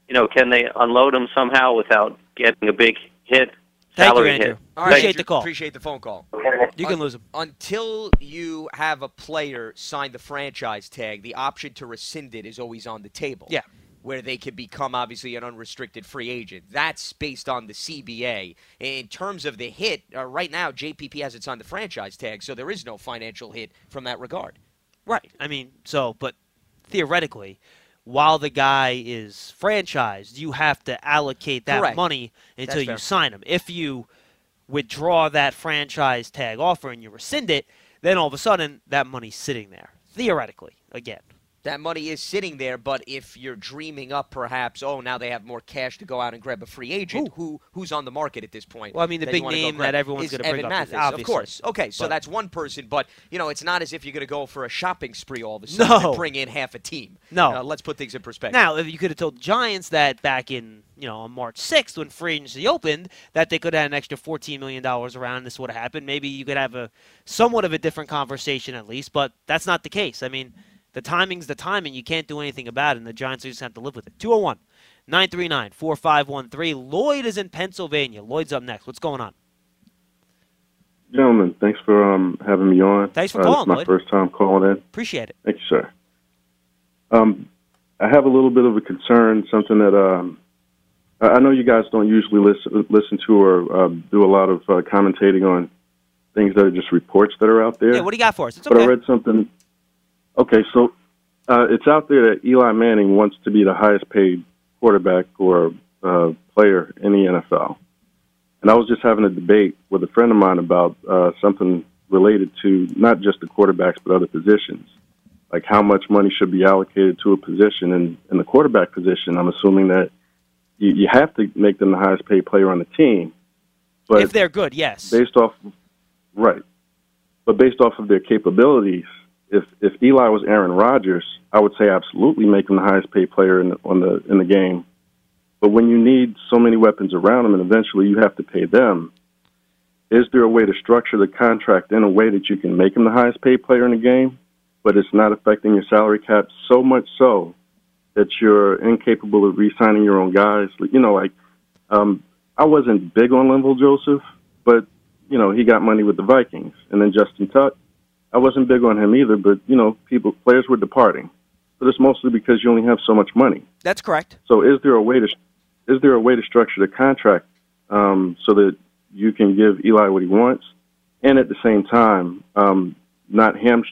unload him somehow without getting a big hit? Thank you, Andrew. Appreciate the call. Appreciate the phone call. You can lose him. Until you have a player sign the franchise tag, the option to rescind it is always on the table. Yeah. Where they can become, obviously, an unrestricted free agent. That's based on the CBA. In terms of the hit, right now, JPP hasn't signed the franchise tag, so there is no financial hit from that regard. Right. I mean, but theoretically, while the guy is franchised, you have to allocate that money until you sign him. If you withdraw that franchise tag offer and you rescind it, then all of a sudden, that money's sitting there. Theoretically, again. That money is sitting there, but if you're dreaming up perhaps, now they have more cash to go out and grab a free agent, who's on the market at this point? Well, I mean, the big name that everyone's going to bring up is obviously. Of course. Okay, so that's one person, but, it's not as if you're going to go for a shopping spree all of a sudden and bring in half a team. No. Let's put things in perspective. Now, if you could have told the Giants that back in, on March 6th when free agency opened, that they could have had an extra $14 million around, this would have happened. Maybe you could have a somewhat of a different conversation at least, but that's not the case. I mean, the timing's the timing. You can't do anything about it, and the Giants just have to live with it. 201-939-4513. Lloyd is in Pennsylvania. Lloyd's up next. What's going on? Gentlemen, thanks for having me on. Thanks for calling, Lloyd. It's my first time calling in. Appreciate it. Thank you, sir. I have a little bit of a concern, something that I know you guys don't usually listen to or do a lot of commentating on things that are just reports that are out there. Yeah, what do you got for us? It's okay. But I read something. Okay, so it's out there that Eli Manning wants to be the highest paid quarterback or player in the NFL. And I was just having a debate with a friend of mine about something related to not just the quarterbacks but other positions, like how much money should be allocated to a position. And in the quarterback position, I'm assuming that you have to make them the highest paid player on the team. But if they're good, yes. But based off of their capabilities, if Eli was Aaron Rodgers, I would say absolutely make him the highest paid player in the game. But when you need so many weapons around him and eventually you have to pay them, is there a way to structure the contract in a way that you can make him the highest paid player in the game, but it's not affecting your salary cap so much so that you're incapable of re-signing your own guys? I wasn't big on Linval Joseph, but, he got money with the Vikings. And then Justin Tuck, I wasn't big on him either, but, players were departing. But it's mostly because you only have so much money. That's correct. So is there a way to structure the contract so that you can give Eli what he wants, and at the same time not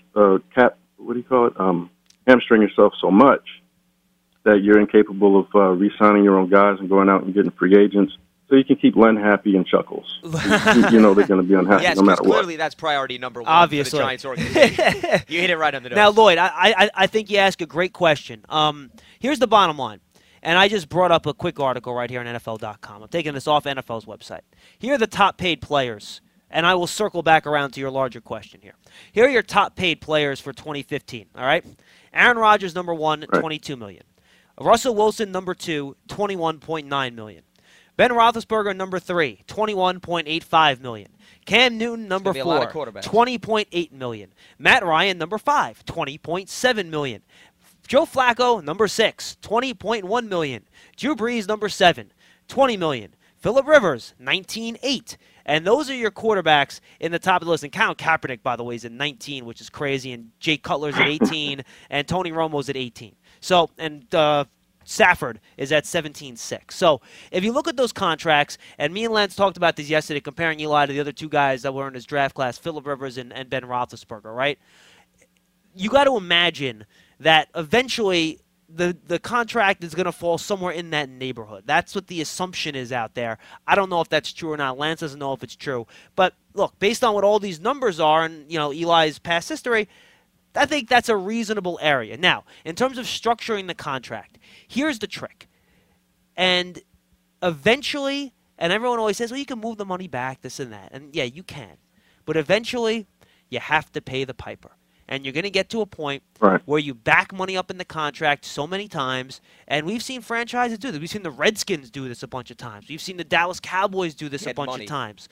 hamstring yourself so much that you're incapable of re-signing your own guys and going out and getting free agents? So you can keep Len happy and Chuckles. They're going to be unhappy no matter what. Clearly that's priority number one Obviously. for the Giants organization. You hit it right on the nose. Now, Lloyd, I think you ask a great question. Here's the bottom line. And I just brought up a quick article right here on NFL.com. I'm taking this off NFL's website. Here are the top paid players and I will circle back around to your larger question here. Here are your top paid players for 2015, all right? Aaron Rodgers, number 1, Right. $22 million. Russell Wilson, number 2, $21.9 million. Ben Roethlisberger, number 3, $21.85 million. Cam Newton, number gonna be a lot 4, of quarterbacks. $20.8 million. Matt Ryan, number 5, $20.7 million. Joe Flacco, number 6, $20.1 million. Drew Brees, number 7, $20 million. Phillip Rivers, $19.8. And those are your quarterbacks in the top of the list. And Colin Kaepernick, by the way, is at 19, which is crazy. And Jay Cutler's at 18, and Tony Romo's at 18. So, and Stafford is at 17.6. So if you look at those contracts, and me and Lance talked about this yesterday, comparing Eli to the other two guys that were in his draft class, Phillip Rivers and Ben Roethlisberger, right? You got to imagine that eventually the contract is going to fall somewhere in that neighborhood. That's what the assumption is out there. I don't know if that's true or not. Lance doesn't know if it's true. But look, based on what all these numbers are and, you know, Eli's past history, I think that's a reasonable area. Now, in terms of structuring the contract, here's the trick. And eventually, and everyone always says, well, you can move the money back, this and that. And, yeah, you can. But eventually, you have to pay the piper. And you're going to get to a point where you back money up in the contract so many times. And we've seen franchises do this. We've seen the Redskins do this a bunch of times. We've seen the Dallas Cowboys do this a bunch of times.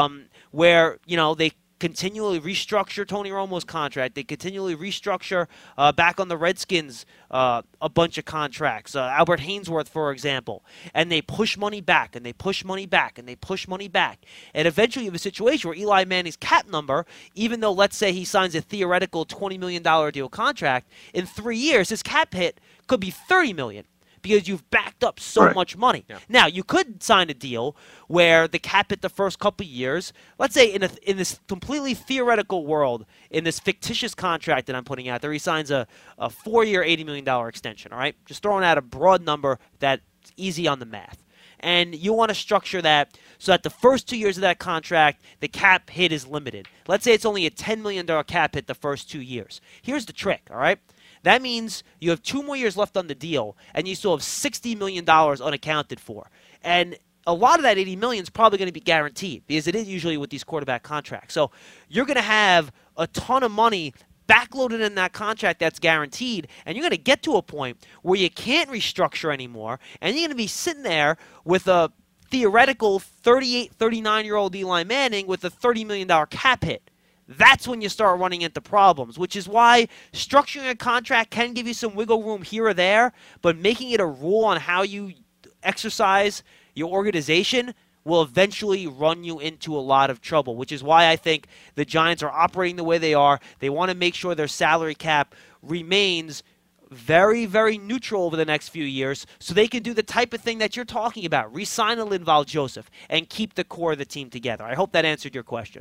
Where, you know, they continually restructure Tony Romo's contract. They continually restructure back on the Redskins a bunch of contracts. Albert Hainsworth, for example. And they push money back, and they push money back, and they push money back. And eventually you have a situation where Eli Manning's cap number, even though let's say he signs a theoretical $20 million deal contract, in 3 years his cap hit could be $30 million. Because you've backed up so much money. Yeah. Now, you could sign a deal where the cap hit the first couple of years. Let's say in this completely theoretical world, in this fictitious contract that I'm putting out there, he signs a 4-year, $80 million extension, all right? Just throwing out a broad number that's easy on the math. And you want to structure that so that the first 2 years of that contract, the cap hit is limited. Let's say it's only a $10 million cap hit the first 2 years. Here's the trick, all right? That means you have 2 more years left on the deal, and you still have $60 million unaccounted for. And a lot of that $80 million is probably going to be guaranteed, because it is usually with these quarterback contracts. So you're going to have a ton of money backloaded in that contract that's guaranteed, and you're going to get to a point where you can't restructure anymore, and you're going to be sitting there with a theoretical 38, 39-year-old Eli Manning with a $30 million cap hit. That's when you start running into problems, which is why structuring a contract can give you some wiggle room here or there, but making it a rule on how you exercise your organization will eventually run you into a lot of trouble, which is why I think the Giants are operating the way they are. They want to make sure their salary cap remains very, very neutral over the next few years so they can do the type of thing that you're talking about, re-sign a Linval Joseph, and keep the core of the team together. I hope that answered your question.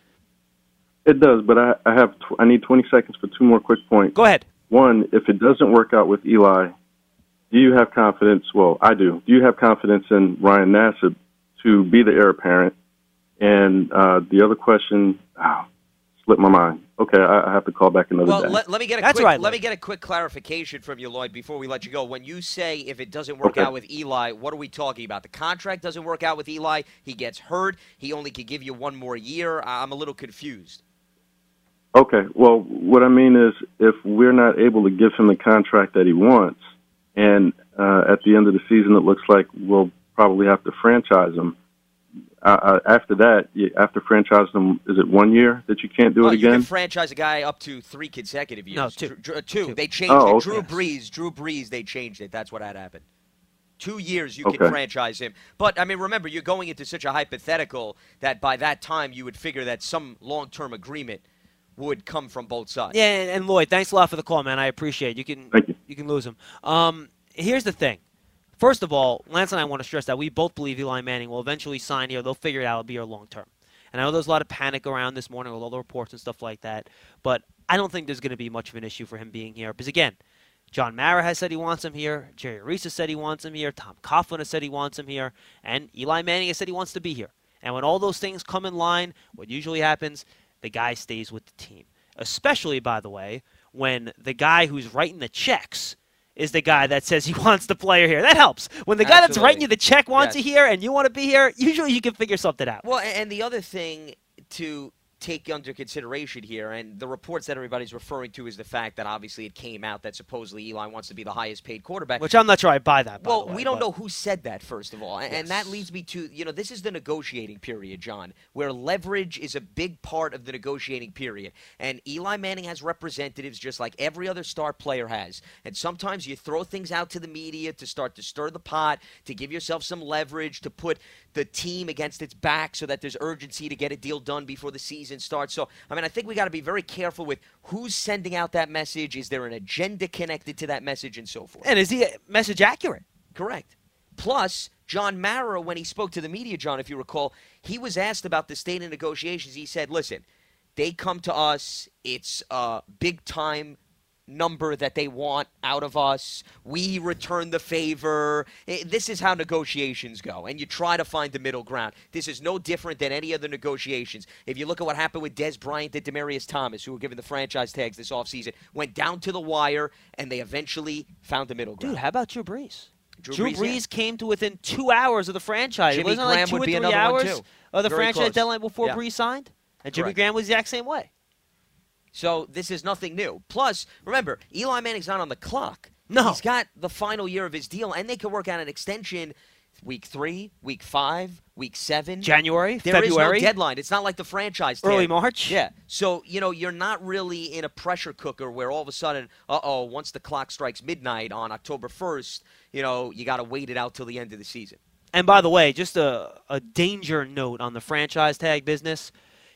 It does, but I need 20 seconds for 2 more quick points. Go ahead. One, if it doesn't work out with Eli, do you have confidence? Well, I do. Do you have confidence in Ryan Nassib to be the heir apparent? And the other question, slipped my mind. Okay, I have to call back another day. Let me get a quick clarification from you, Lloyd, before we let you go. When you say if it doesn't work out with Eli, what are we talking about? The contract doesn't work out with Eli. He gets hurt. He only could give you 1 more year. I'm a little confused. Okay, well, what I mean is if we're not able to give him the contract that he wants, and at the end of the season it looks like we'll probably have to franchise him, after that, after franchising him, is it 1 year that you can't do it again? You can franchise a guy up to 3 consecutive years. No, 2. 2. They changed it. Okay. Drew Brees, they changed it. That's what had happened. 2 years you can franchise him. But, I mean, remember, you're going into such a hypothetical that by that time you would figure that some long-term agreement would come from both sides. Yeah, and Lloyd, thanks a lot for the call, man. I appreciate it. You can lose him. Here's the thing. First of all, Lance and I want to stress that we both believe Eli Manning will eventually sign here. They'll figure it out. It'll be here long-term. And I know there's a lot of panic around this morning with all the reports and stuff like that, but I don't think there's going to be much of an issue for him being here. Because, again, John Mara has said he wants him here. Jerry Reese has said he wants him here. Tom Coughlin has said he wants him here. And Eli Manning has said he wants to be here. And when all those things come in line, what usually happens, the guy stays with the team. Especially, by the way, when the guy who's writing the checks is the guy that says he wants the player here. That helps. When the guy that's writing you the check wants you here and you want to be here, usually you can figure something out. Well, and the other thing, to take under consideration here, and the reports that everybody's referring to is the fact that obviously it came out that supposedly Eli wants to be the highest paid quarterback. Which I'm not sure I buy that, by Well, the way, we don't know who said that, first of all. And Yes. that leads me to, this is the negotiating period, John, where leverage is a big part of the negotiating period. And Eli Manning has representatives just like every other star player has. And sometimes you throw things out to the media to start to stir the pot, to give yourself some leverage, to put the team against its back so that there's urgency to get a deal done before the season starts. So, I think we got to be very careful with who's sending out that message. Is there an agenda connected to that message and so forth? And is the message accurate? Correct. Plus, John Mara, when he spoke to the media, John, if you recall, he was asked about the state of negotiations. He said, listen, they come to us. It's a big-time number that they want out of us. We return the favor. This is how negotiations go, and you try to find the middle ground. This is no different than any other negotiations. If you look at what happened with Des Bryant and Demaryius Thomas, who were given the franchise tags this offseason, went down to the wire, and they eventually found the middle ground. Dude, how about Drew Brees? Drew Brees came to within 2 hours of the franchise. Jimmy It wasn't like Graham 2 would or be 3 another one, hours too. of the Very franchise close. deadline before Yeah. Brees signed. And Jimmy Correct. Graham was the exact same way. So this is nothing new. Plus, remember, Eli Manning's not on the clock. No. He's got the final year of his deal, and they could work out an extension week 3, week 5, week 7. January, There February. is no deadline. It's not like the franchise tag. Early March. Yeah. So, you're not really in a pressure cooker where all of a sudden, once the clock strikes midnight on October 1st, you got to wait it out till the end of the season. And by the way, just a danger note on the franchise tag business.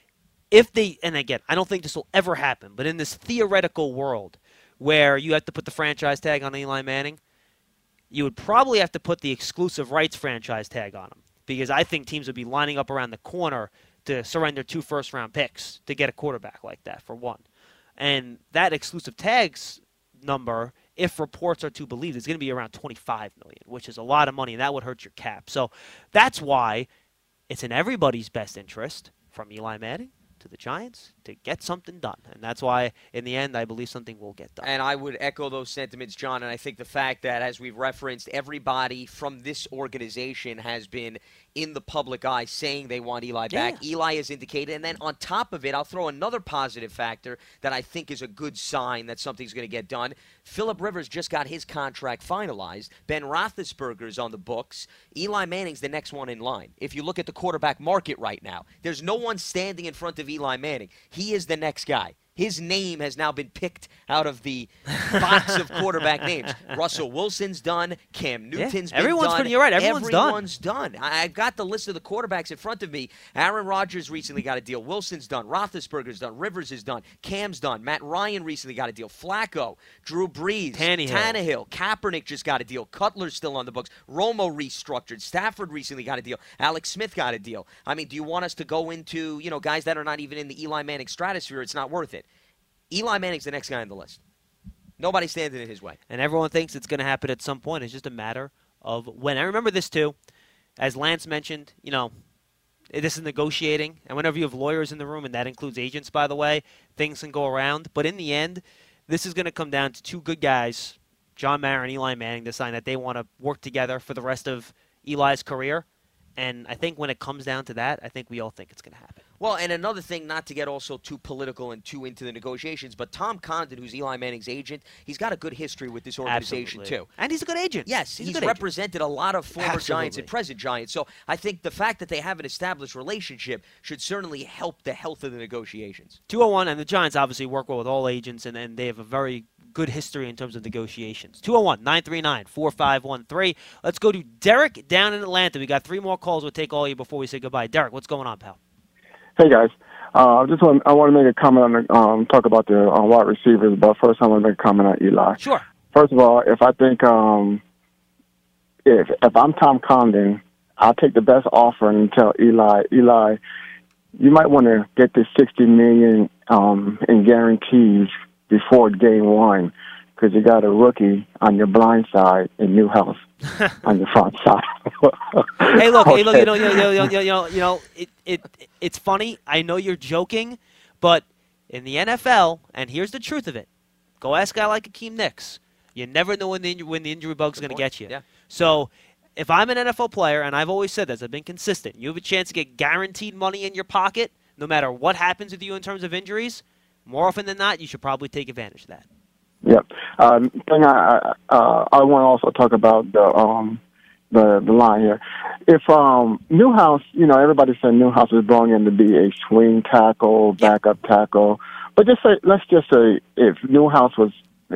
If they, and again, I don't think this will ever happen, but in this theoretical world where you have to put the franchise tag on Eli Manning, you would probably have to put the exclusive rights franchise tag on him, because I think teams would be lining up around the corner to surrender 2 first-round picks to get a quarterback like that, for one. And that exclusive tags number, if reports are to believe, is going to be around $25 million, which is a lot of money, and that would hurt your cap. So that's why it's in everybody's best interest, from Eli Manning to the Giants, to get something done. And that's why, in the end, I believe something will get done. And I would echo those sentiments, John, and I think the fact that, as we've referenced, everybody from this organization has been in the public eye saying they want Eli back. Yeah. Eli has indicated, and then on top of it, I'll throw another positive factor that I think is a good sign that something's going to get done. Phillip Rivers just got his contract finalized. Ben Roethlisberger's on the books. Eli Manning's the next one in line. If you look at the quarterback market right now, there's no one standing in front of Eli Manning. He is the next guy. His name has now been picked out of the box of quarterback names. Russell Wilson's done. Cam Newton's been everyone's done. you're right. Everyone's done. I've got the list of the quarterbacks in front of me. Aaron Rodgers recently got a deal. Wilson's done. Roethlisberger's done. Rivers is done. Cam's done. Matt Ryan recently got a deal. Flacco, Drew Brees, Tannehill, Kaepernick just got a deal. Cutler's still on the books. Romo restructured. Stafford recently got a deal. Alex Smith got a deal. I mean, do you want us to go into, guys that are not even in the Eli Manning stratosphere? It's not worth it. Eli Manning's the next guy on the list. Nobody's standing in his way. And everyone thinks it's going to happen at some point. It's just a matter of when. I remember this, too. As Lance mentioned, this is negotiating. And whenever you have lawyers in the room, and that includes agents, by the way, things can go around. But in the end, this is going to come down to 2 good guys, John Mara and Eli Manning, deciding that they want to work together for the rest of Eli's career. And I think when it comes down to that, I think we all think it's going to happen. Well, and another thing, not to get also too political and too into the negotiations, but Tom Condon, who's Eli Manning's agent, he's got a good history with this organization, Absolutely. too. And he's a good agent. Yes, he's he's represented a lot of former Absolutely. Giants and present Giants. So I think the fact that they have an established relationship should certainly help the health of the negotiations. 201, and the Giants obviously work well with all agents, and they have a very good history in terms of negotiations. 201-939-4513. Let's go to Derek down in Atlanta. We got 3 more calls. We'll take all of you before we say goodbye. Derek, what's going on, pal? Hey, guys. I want to make a comment on talk about the wide receivers, but first I want to make a comment on Eli. Sure. First of all, if I think if I'm Tom Condon, I'll take the best offer and tell Eli, you might want to get this $60 million in guarantees before game 1, because you got a rookie on your blind side and Newhouse on your front side. Hey, look, Okay. it's funny. I know you're joking, but in the NFL, and here's the truth of it, go ask a guy like Akeem Nicks. You never know when the injury bug's going to get you. Yeah. So if I'm an NFL player, and I've always said this, I've been consistent, you have a chance to get guaranteed money in your pocket, no matter what happens with you in terms of injuries, more often than not, you should probably take advantage of that. Yep. Thing I want to also talk about the line here. If Newhouse, everybody said Newhouse was brought in to be a swing tackle, backup tackle, but let's just say if Newhouse was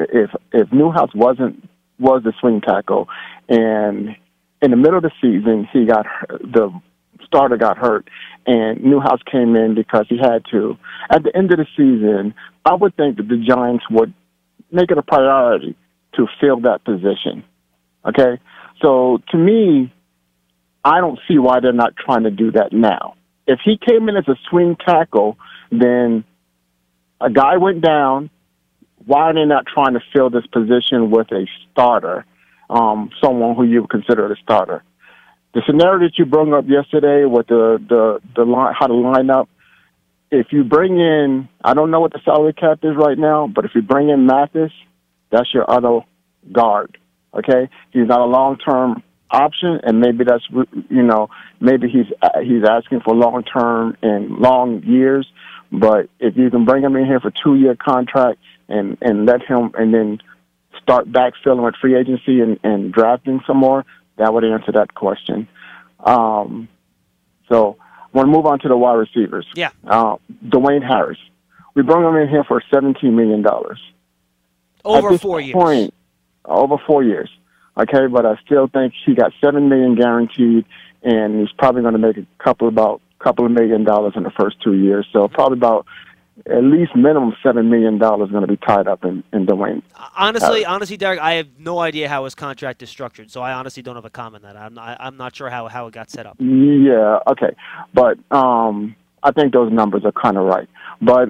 the swing tackle, and in the middle of the season the starter got hurt, and Newhouse came in because he had to. At the end of the season, I would think that the Giants would make it a priority to fill that position. Okay? So, to me, I don't see why they're not trying to do that now. If he came in as a swing tackle, then a guy went down. Why are they not trying to fill this position with a starter, someone who you would consider a starter? The scenario that you brought up yesterday with the line, how to line up, if you bring in, I don't know what the salary cap is right now, but if you bring in Mathis, that's your other guard. Okay, he's not a long-term option, and maybe that's maybe he's asking for long-term and long years. But if you can bring him in here for 2-year contract and let him and then start backfilling with free agency and drafting some more, that would answer that question. So I want to move on to the wide receivers. Yeah. Dwayne Harris. We brought him in here for $17 million. Over 4 years. Over 4 years. Okay, but I still think he got $7 million guaranteed, and he's probably going to make a couple of $1 million in the first 2 years. So probably about at least minimum $7 million is going to be tied up in Dwayne. Honestly, Derek, I have no idea how his contract is structured, so I honestly don't have a comment on that. I'm not sure how it got set up. Yeah, okay, but I think those numbers are kind of right. But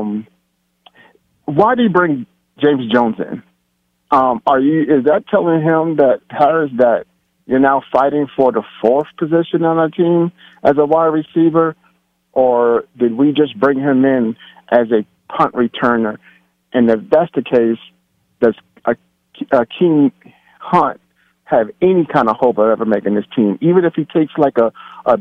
why do you bring James Jones in? Is that telling him that Harris that you're now fighting for the 4th position on our team as a wide receiver, or did we just bring him in as a punt returner? And if that's the case, does Keem Hunt have any kind of hope of ever making this team, even if he takes like a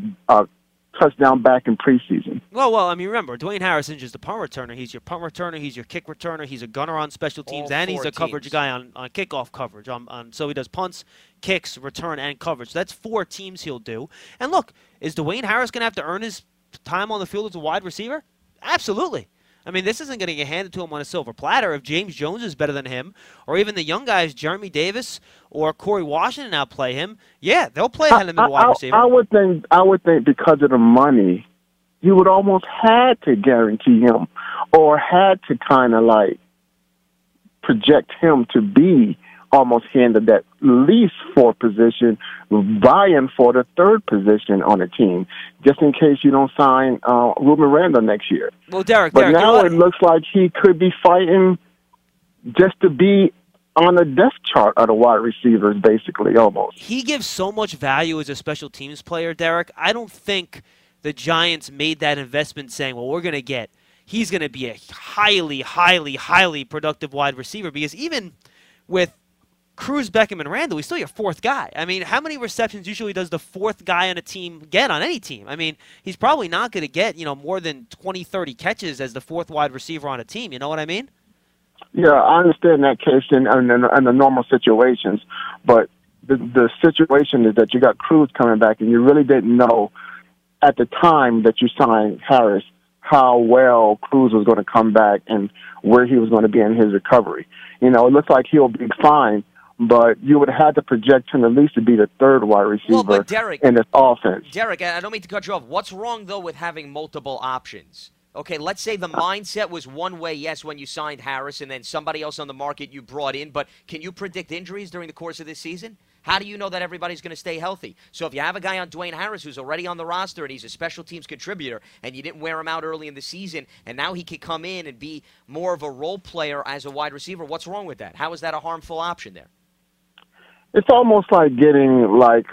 touchdown back in preseason? Well, I mean, remember, Dwayne Harris isn't just a punt returner. He's your punt returner, he's your kick returner, he's a gunner on special teams, and he's a coverage guy on kickoff coverage. So he does punts, kicks, return, and coverage. So that's 4 teams he'll do. And look, is Dwayne Harris going to have to earn his time on the field as a wide receiver? Absolutely. I mean, this isn't going to get handed to him on a silver platter. If James Jones is better than him, or even the young guys, Jeremy Davis or Corey Washington outplay him, yeah, they'll play him as a wide receiver. I would think because of the money, you would almost had to guarantee him or had to kind of like project him to be almost handed that least 4th position, vying for the 3rd position on the team, just in case you don't sign Ruben Randall next year. Well, Derek, now it looks like he could be fighting just to be on the depth chart of the wide receivers, basically, almost. He gives so much value as a special teams player, Derek. I don't think the Giants made that investment saying, well, he's going to be a highly, highly, highly productive wide receiver, because even with Cruz, Beckham, and Randall, he's still your 4th guy. I mean, how many receptions usually does the 4th guy on a team get on any team? I mean, he's probably not going to get, more than 20, 30 catches as the 4th wide receiver on a team. You know what I mean? Yeah, I understand that case in the normal situations, but the situation is that you got Cruz coming back, and you really didn't know at the time that you signed Harris how well Cruz was going to come back and where he was going to be in his recovery. It looks like he'll be fine, but you would have had to project him at least to be the 3rd wide receiver in this offense. Derek, I don't mean to cut you off. What's wrong, though, with having multiple options? Okay, let's say the mindset was one way, yes, when you signed Harris, and then somebody else on the market you brought in, but can you predict injuries during the course of this season? How do you know that everybody's going to stay healthy? So if you have a guy on Dwayne Harris who's already on the roster and he's a special teams contributor, and you didn't wear him out early in the season, and now he could come in and be more of a role player as a wide receiver, what's wrong with that? How is that a harmful option there? It's almost like getting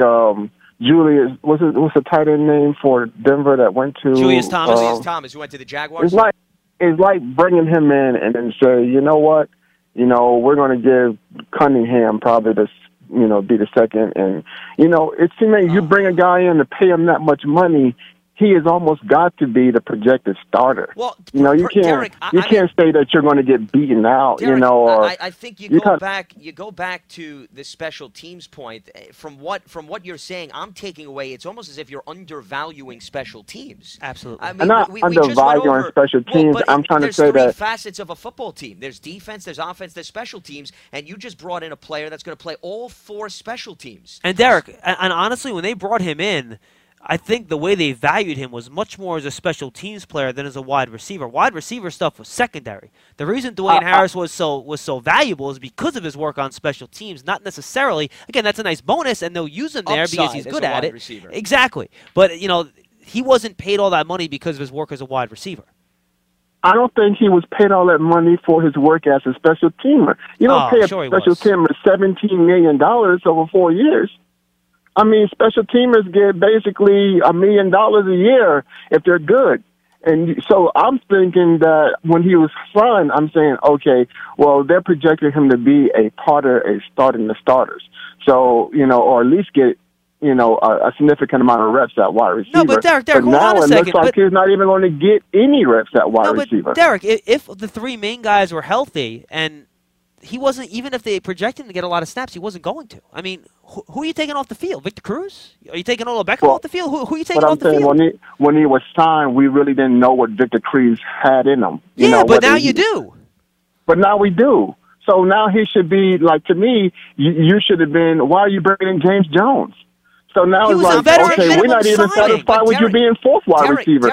Julius. What's the tight end name for Denver that went to Julius Thomas? Julius Thomas, who went to the Jaguars. It's like bringing him in and then say, you know what, we're going to give Cunningham probably be the 2nd, and it seems like you bring a guy in to pay him that much money, he has almost got to be the projected starter. Well, you know, you can't Derek, you can't say that you're going to get beaten out. Derek, you know, or I think you go back. You go back to the special teams point. From what you're saying, I'm taking away. It's almost as if you're undervaluing special teams. Absolutely. I mean, I'm not undervaluing special teams. I'm trying to say that there's three facets of a football team. There's defense, there's offense, there's special teams, and you just brought in a player that's going to play all four special teams. And Derek, and honestly, when they brought him in, I think the way they valued him was much more as a special teams player than as a wide receiver. Wide receiver stuff was secondary. The reason Dwayne Harris was so valuable is because of his work on special teams, not necessarily. Again, that's a nice bonus, and they'll use him there because he's good at it. Receiver. Exactly. But, you know, he wasn't paid all that money because of his work as a wide receiver. I don't think he was paid all that money for his work as a special teamer. You don't pay a special teamer $17 million over 4 years. I mean, special teamers get basically $1 million a year if they're good. And so I'm thinking that when he was signed, I'm saying, okay, well, they're projecting him to be a starting the starters. So, you know, or at least get, you know, a significant amount of reps at wide receiver. No, but Derek, hold now on a it second. looks like he's not even going to get any reps at wide receiver. Derek, if the three main guys were healthy and he wasn't, even if they projected him to get a lot of snaps, he wasn't going to. I mean, who are you taking off the field? Victor Cruz? Are you taking Odell Beckham off the field? Who are you taking off the field? When he was signed, we really didn't know what Victor Cruz had in him. But now you do. But now we do. So now he should be, like, to me, you should have been, why are you bringing in James Jones? So now it's like, okay, we're not even satisfied with you being fourth wide receiver.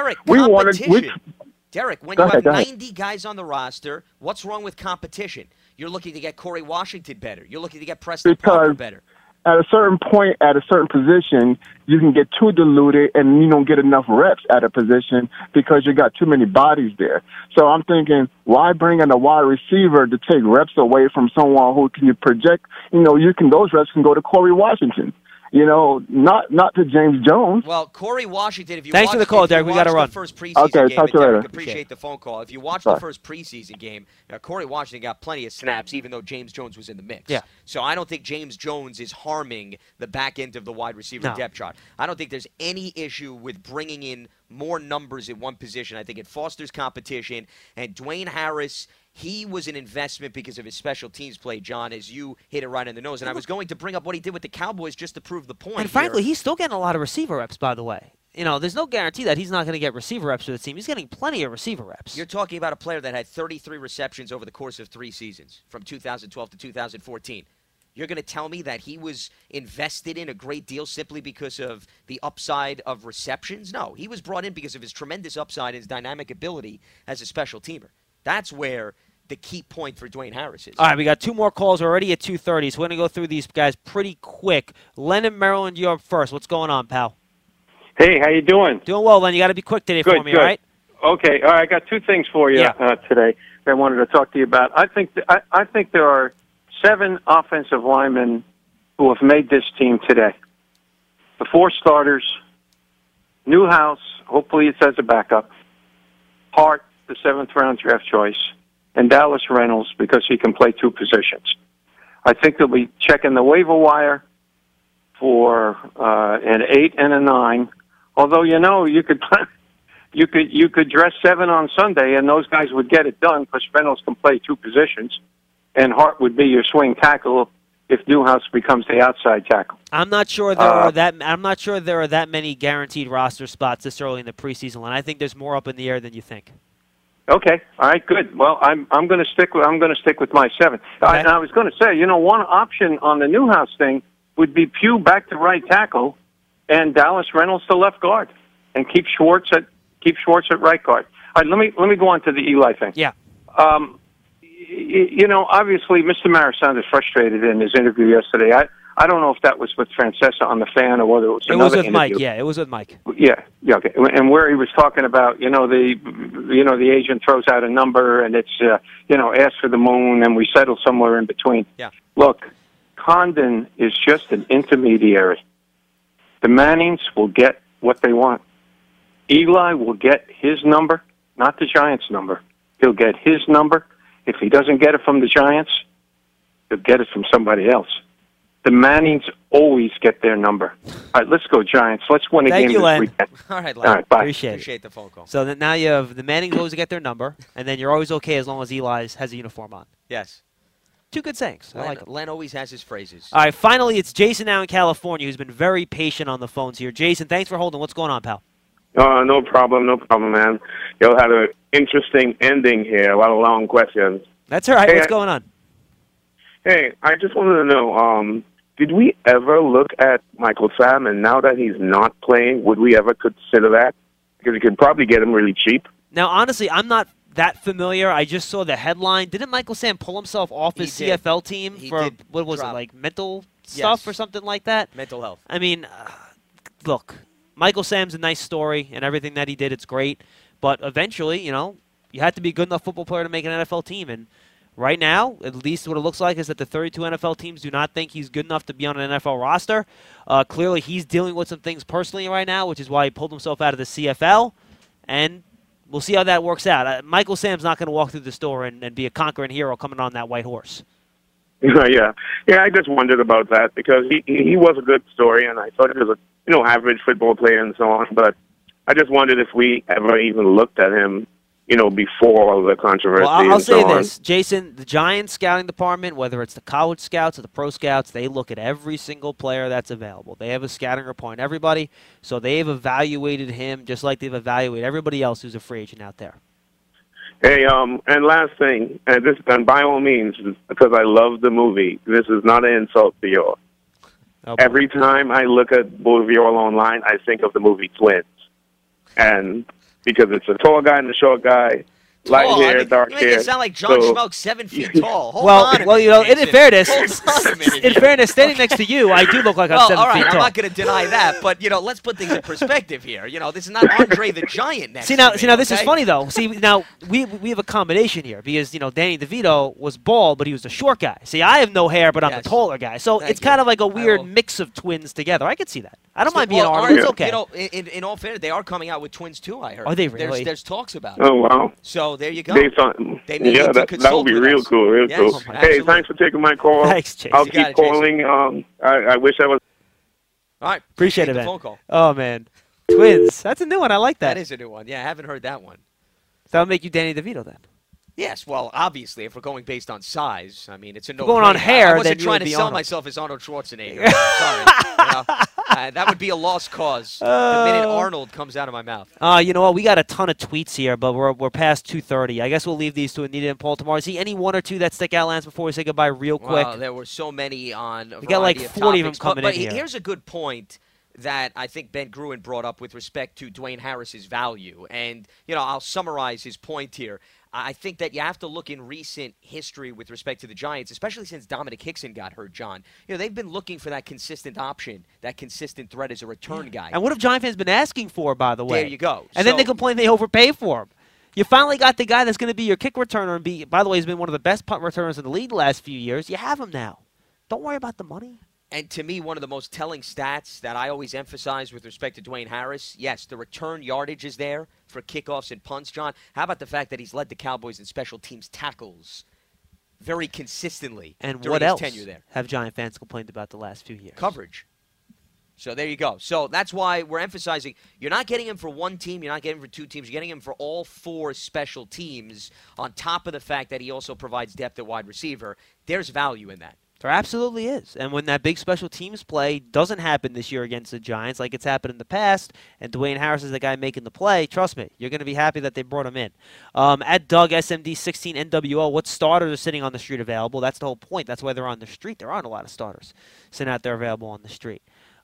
Derek, when you have 90 guys on the roster, what's wrong with competition? You're looking to get Corey Washington better. You're looking to get Preston Parker better. At a certain point, at a certain position, you can get too diluted and you don't get enough reps at a position because you got too many bodies there. So I'm thinking, why bring in a wide receiver to take reps away from someone who can you project? You know, those reps can go to Corey Washington. You know, not to James Jones. Well, Corey Washington, if you Thanks for the call, Derek. We got to run. The first preseason game, talk to you later. Appreciate the phone call. If you watch the first preseason game, Corey Washington got plenty of snaps, even though James Jones was in the mix. Yeah. So I don't think James Jones is harming the back end of the wide receiver depth chart. I don't think there's any issue with bringing in more numbers at one position. I think it fosters competition. And Dwayne Harris, he was an investment because of his special teams play, John, as you hit it right in the nose. And I was going to bring up what he did with the Cowboys just to prove the point. And frankly, he's still getting a lot of receiver reps, by the way. You know, there's no guarantee that he's not going to get receiver reps for the team. He's getting plenty of receiver reps. You're talking about a player that had 33 receptions over the course of 3 seasons, from 2012 to 2014. You're going to tell me that he was invested in a great deal simply because of the upside of receptions? No, he was brought in because of his tremendous upside and his dynamic ability as a special teamer. That's where the key point for Dwayne Harris is. All right, we got 2 more calls already at 2:30, so we're going to go through these guys pretty quick. Len in Maryland, you're up first. What's going on, pal? Hey, how you doing? Doing well, Len. You got to be quick today for me, all right? Okay, all right. I got 2 things for you today that I wanted to talk to you about. I think there are 7 offensive linemen who have made this team today. The 4 starters, Newhouse, hopefully it's as a backup, Hart, the 7th-round draft choice, and Dallas Reynolds because he can play 2 positions. I think they'll be checking the waiver wire for an 8 and a 9. Although you could dress 7 on Sunday and those guys would get it done because Reynolds can play 2 positions, and Hart would be your swing tackle if Newhouse becomes the outside tackle. I'm not sure there are that many guaranteed roster spots this early in the preseason, and I think there's more up in the air than you think. Okay, all right, good. Well, I'm going to stick with my 7. Okay. And I was going to say, one option on the Newhouse thing would be Pugh back to right tackle, and Dallas Reynolds to left guard, and keep Schwartz at right guard. All right, let me go on to the Eli thing. Yeah. Obviously, Mr. Maris sounded frustrated in his interview yesterday. I don't know if that was with Francesa on the Fan or whether it was another interview. Mike. Yeah, it was with Mike. Yeah, okay. And where he was talking about, the agent throws out a number and it's, ask for the moon and we settle somewhere in between. Yeah. Look, Condon is just an intermediary. The Mannings will get what they want. Eli will get his number, not the Giants' number. He'll get his number. If he doesn't get it from the Giants, he'll get it from somebody else. The Mannings always get their number. All right, let's go Giants. Let's win a Thank game you, this Len. weekend. All right, Len. All right, bye. Appreciate the phone call. So now you have the Mannings always get their number, and then you're always okay as long as Eli has a uniform on. Yes. Two good sayings. I Len, like them. Len always has his phrases. All right, finally, it's Jason now in California who's been very patient on the phones here. Jason, thanks for holding. What's going on, pal? No problem, man. You had an interesting ending here. A lot of long questions. That's all right. Hey, What's going on? Hey, I just wanted to know, did we ever look at Michael Sam, and now that he's not playing, would we ever consider that? Because you could probably get him really cheap. Now, honestly, I'm not that familiar. I just saw the headline. Didn't Michael Sam pull himself off his CFL team for, what was it, like mental stuff or something like that? Mental health. I mean, look, Michael Sam's a nice story, and everything that he did, it's great. But eventually, you know, you have to be a good enough football player to make an NFL team. And right now, at least what it looks like is that the 32 NFL teams do not think he's good enough to be on an NFL roster. Clearly, he's dealing with some things personally right now, which is why he pulled himself out of the CFL. And we'll see how that works out. Michael Sam's not going to walk through the store and be a conquering hero coming on that white horse. Yeah, I just wondered about that because he was a good story, and I thought he was a average football player and so on. But I just wondered if we ever even looked at him, before all the controversy. Well, I'll and so say on. this, Jason, the Giants scouting department, whether it's the college scouts or the pro scouts, they look at every single player that's available. They have a scouting report on everybody, so they've evaluated him just like they've evaluated everybody else who's a free agent out there. Hey, and last thing, and by all means, because I love the movie, this is not an insult to you. Every time I look at both of you all online, I think of the movie Twins. And because it's a tall guy and a short guy, light hair, dark hair. You make it sound like John Schmelk, 7 feet tall. Hold on a well, minute, in fairness, standing next to you, I do look like I'm 7 all right, feet tall. I'm not going to deny that, but let's put things in perspective here. This is not Andre the Giant next. See now, to me, this is funny though. See now, we have a combination here because Danny DeVito was bald, but he was a short guy. See, I have no hair, but I'm the taller guy, so it's kind of like a weird mix of twins together. I could see that. I don't mind being Arnold. It's okay. In all fairness, they are coming out with twins too. I heard. Are they really? There's talks about it. Oh wow! So there you go. That would be real cool, real cool. Hey, thanks for taking my call. Thanks, Jason. I'll keep calling. I wish I was. All right, appreciate it, man. Phone call. Oh man, twins. That's a new one. I like that. That is a new one. Yeah, I haven't heard that one. That'll make you Danny DeVito then. Yes, well, obviously, if we're going based on size, I mean, it's a no. Going on hair, I wasn't then trying to sell Arnold. myself as Arnold Schwarzenegger. Sorry, that would be a lost cause the minute Arnold comes out of my mouth. You know what? We got a ton of tweets here, but we're past 2:30. I guess we'll leave these to Anita and Paul tomorrow. See any one or two that stick out, Lance, before we say goodbye, real quick? Well, there were so many on. We got like 40 of them coming but in here. Here's a good point that I think Ben Gruen brought up with respect to Dwayne Harris's value, and I'll summarize his point here. I think that you have to look in recent history with respect to the Giants, especially since Dominic Hickson got hurt, John. They've been looking for that consistent option, that consistent threat as a return guy. And what have Giant fans been asking for, by the way? There you go. And then they complain they overpay for him. You finally got the guy that's going to be your kick returner and by the way, he's been one of the best punt returners in the league the last few years. You have him now. Don't worry about the money. And to me, one of the most telling stats that I always emphasize with respect to Dwayne Harris, yes, the return yardage is there for kickoffs and punts, John. How about the fact that he's led the Cowboys in special teams tackles very consistently during what his else tenure there? Have Giant fans complained about the last few years? Coverage. So there you go. So that's why we're emphasizing you're not getting him for one team, you're not getting him for two teams, you're getting him for all four special teams on top of the fact that he also provides depth at wide receiver. There's value in that. There absolutely is. And when that big special teams play doesn't happen this year against the Giants like it's happened in the past, and Dwayne Harris is the guy making the play, trust me, you're going to be happy that they brought him in. At Doug SMD16 NWO, what starters are sitting on the street available? That's the whole point. That's why they're on the street. There aren't a lot of starters sitting out there available on the street.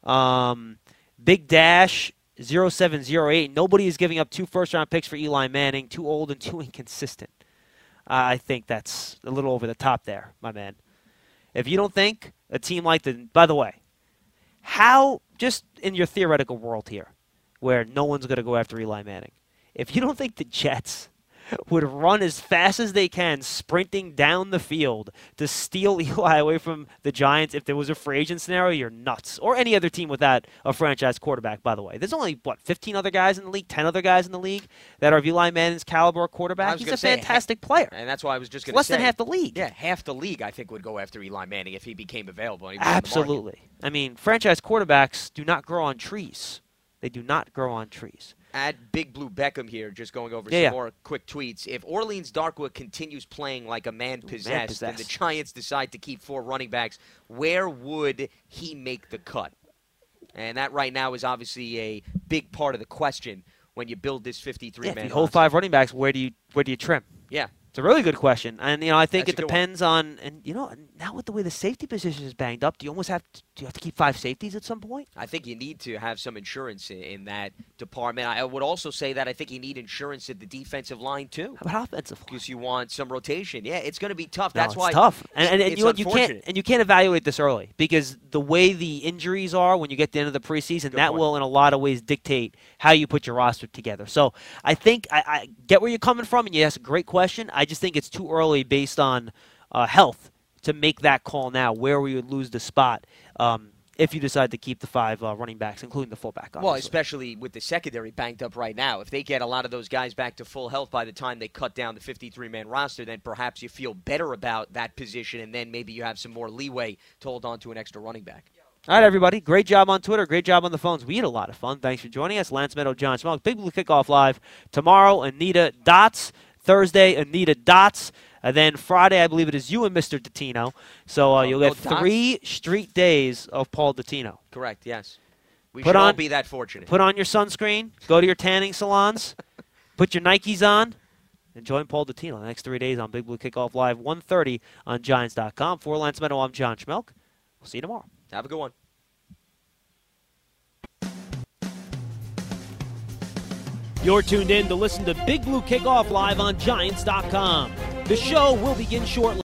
Big Dash 0708, nobody is giving up 2 first-round picks for Eli Manning. Too old and too inconsistent. I think that's a little over the top there, my man. If you don't think a team like by the way, how, just in your theoretical world here, where no one's going to go after Eli Manning, if you don't think the Jets would run as fast as they can, sprinting down the field to steal Eli away from the Giants if there was a free agent scenario, you're nuts. Or any other team without a franchise quarterback, by the way. There's only, 15 other guys in the league, 10 other guys in the league that are Eli Manning's caliber quarterback. He's a fantastic player. And that's why I was just going to say. Less than half the league. Yeah, half the league, I think, would go after Eli Manning if he became available. And he was Absolutely. I mean, franchise quarterbacks do not grow on trees. They do not grow on trees. At Big Blue Beckham here, just going over some more quick tweets. If Orleans Darkwood continues playing like a man possessed and the Giants decide to keep 4 running backs, where would he make the cut? And that right now is obviously a big part of the question when you build this 53-man if you hold 5 running backs, where do you trim? Yeah. It's a really good question. And, I think it depends on – and, now with the way the safety position is banged up, do you have to keep 5 safeties at some point? I think you need to have some insurance in that department. I would also say that I think you need insurance at the defensive line, too. How about offensive line? Because you want some rotation. Yeah, it's going to be tough. No, That's why it's tough. And you can't evaluate this early because the way the injuries are when you get to the end of the preseason, that will in a lot of ways dictate how you put your roster together. So I think I get where you're coming from, and you asked a great question. I just think it's too early based on health to make that call now where we would lose the spot if you decide to keep the 5 running backs, including the fullback, obviously. Well, especially with the secondary banked up right now. If they get a lot of those guys back to full health by the time they cut down the 53-man roster, then perhaps you feel better about that position, and then maybe you have some more leeway to hold on to an extra running back. All right, everybody. Great job on Twitter. Great job on the phones. We had a lot of fun. Thanks for joining us. Lance Meadow, John Schmeelk. Big Blue Kickoff Live tomorrow. Anita Dots. Thursday, Anita Dots. And then Friday, I believe it is you and Mr. Dottino. So you'll get 3 straight days of Paul Dottino. Correct, yes. We should all be that fortunate. Put on your sunscreen. Go to your tanning salons. Put your Nikes on. And join Paul Dottino the next 3 days on Big Blue Kickoff Live, 1:30 on Giants.com. For Lance Meadow, I'm John Schmeelk. We'll see you tomorrow. Have a good one. You're tuned in to listen to Big Blue Kickoff Live on Giants.com. The show will begin shortly.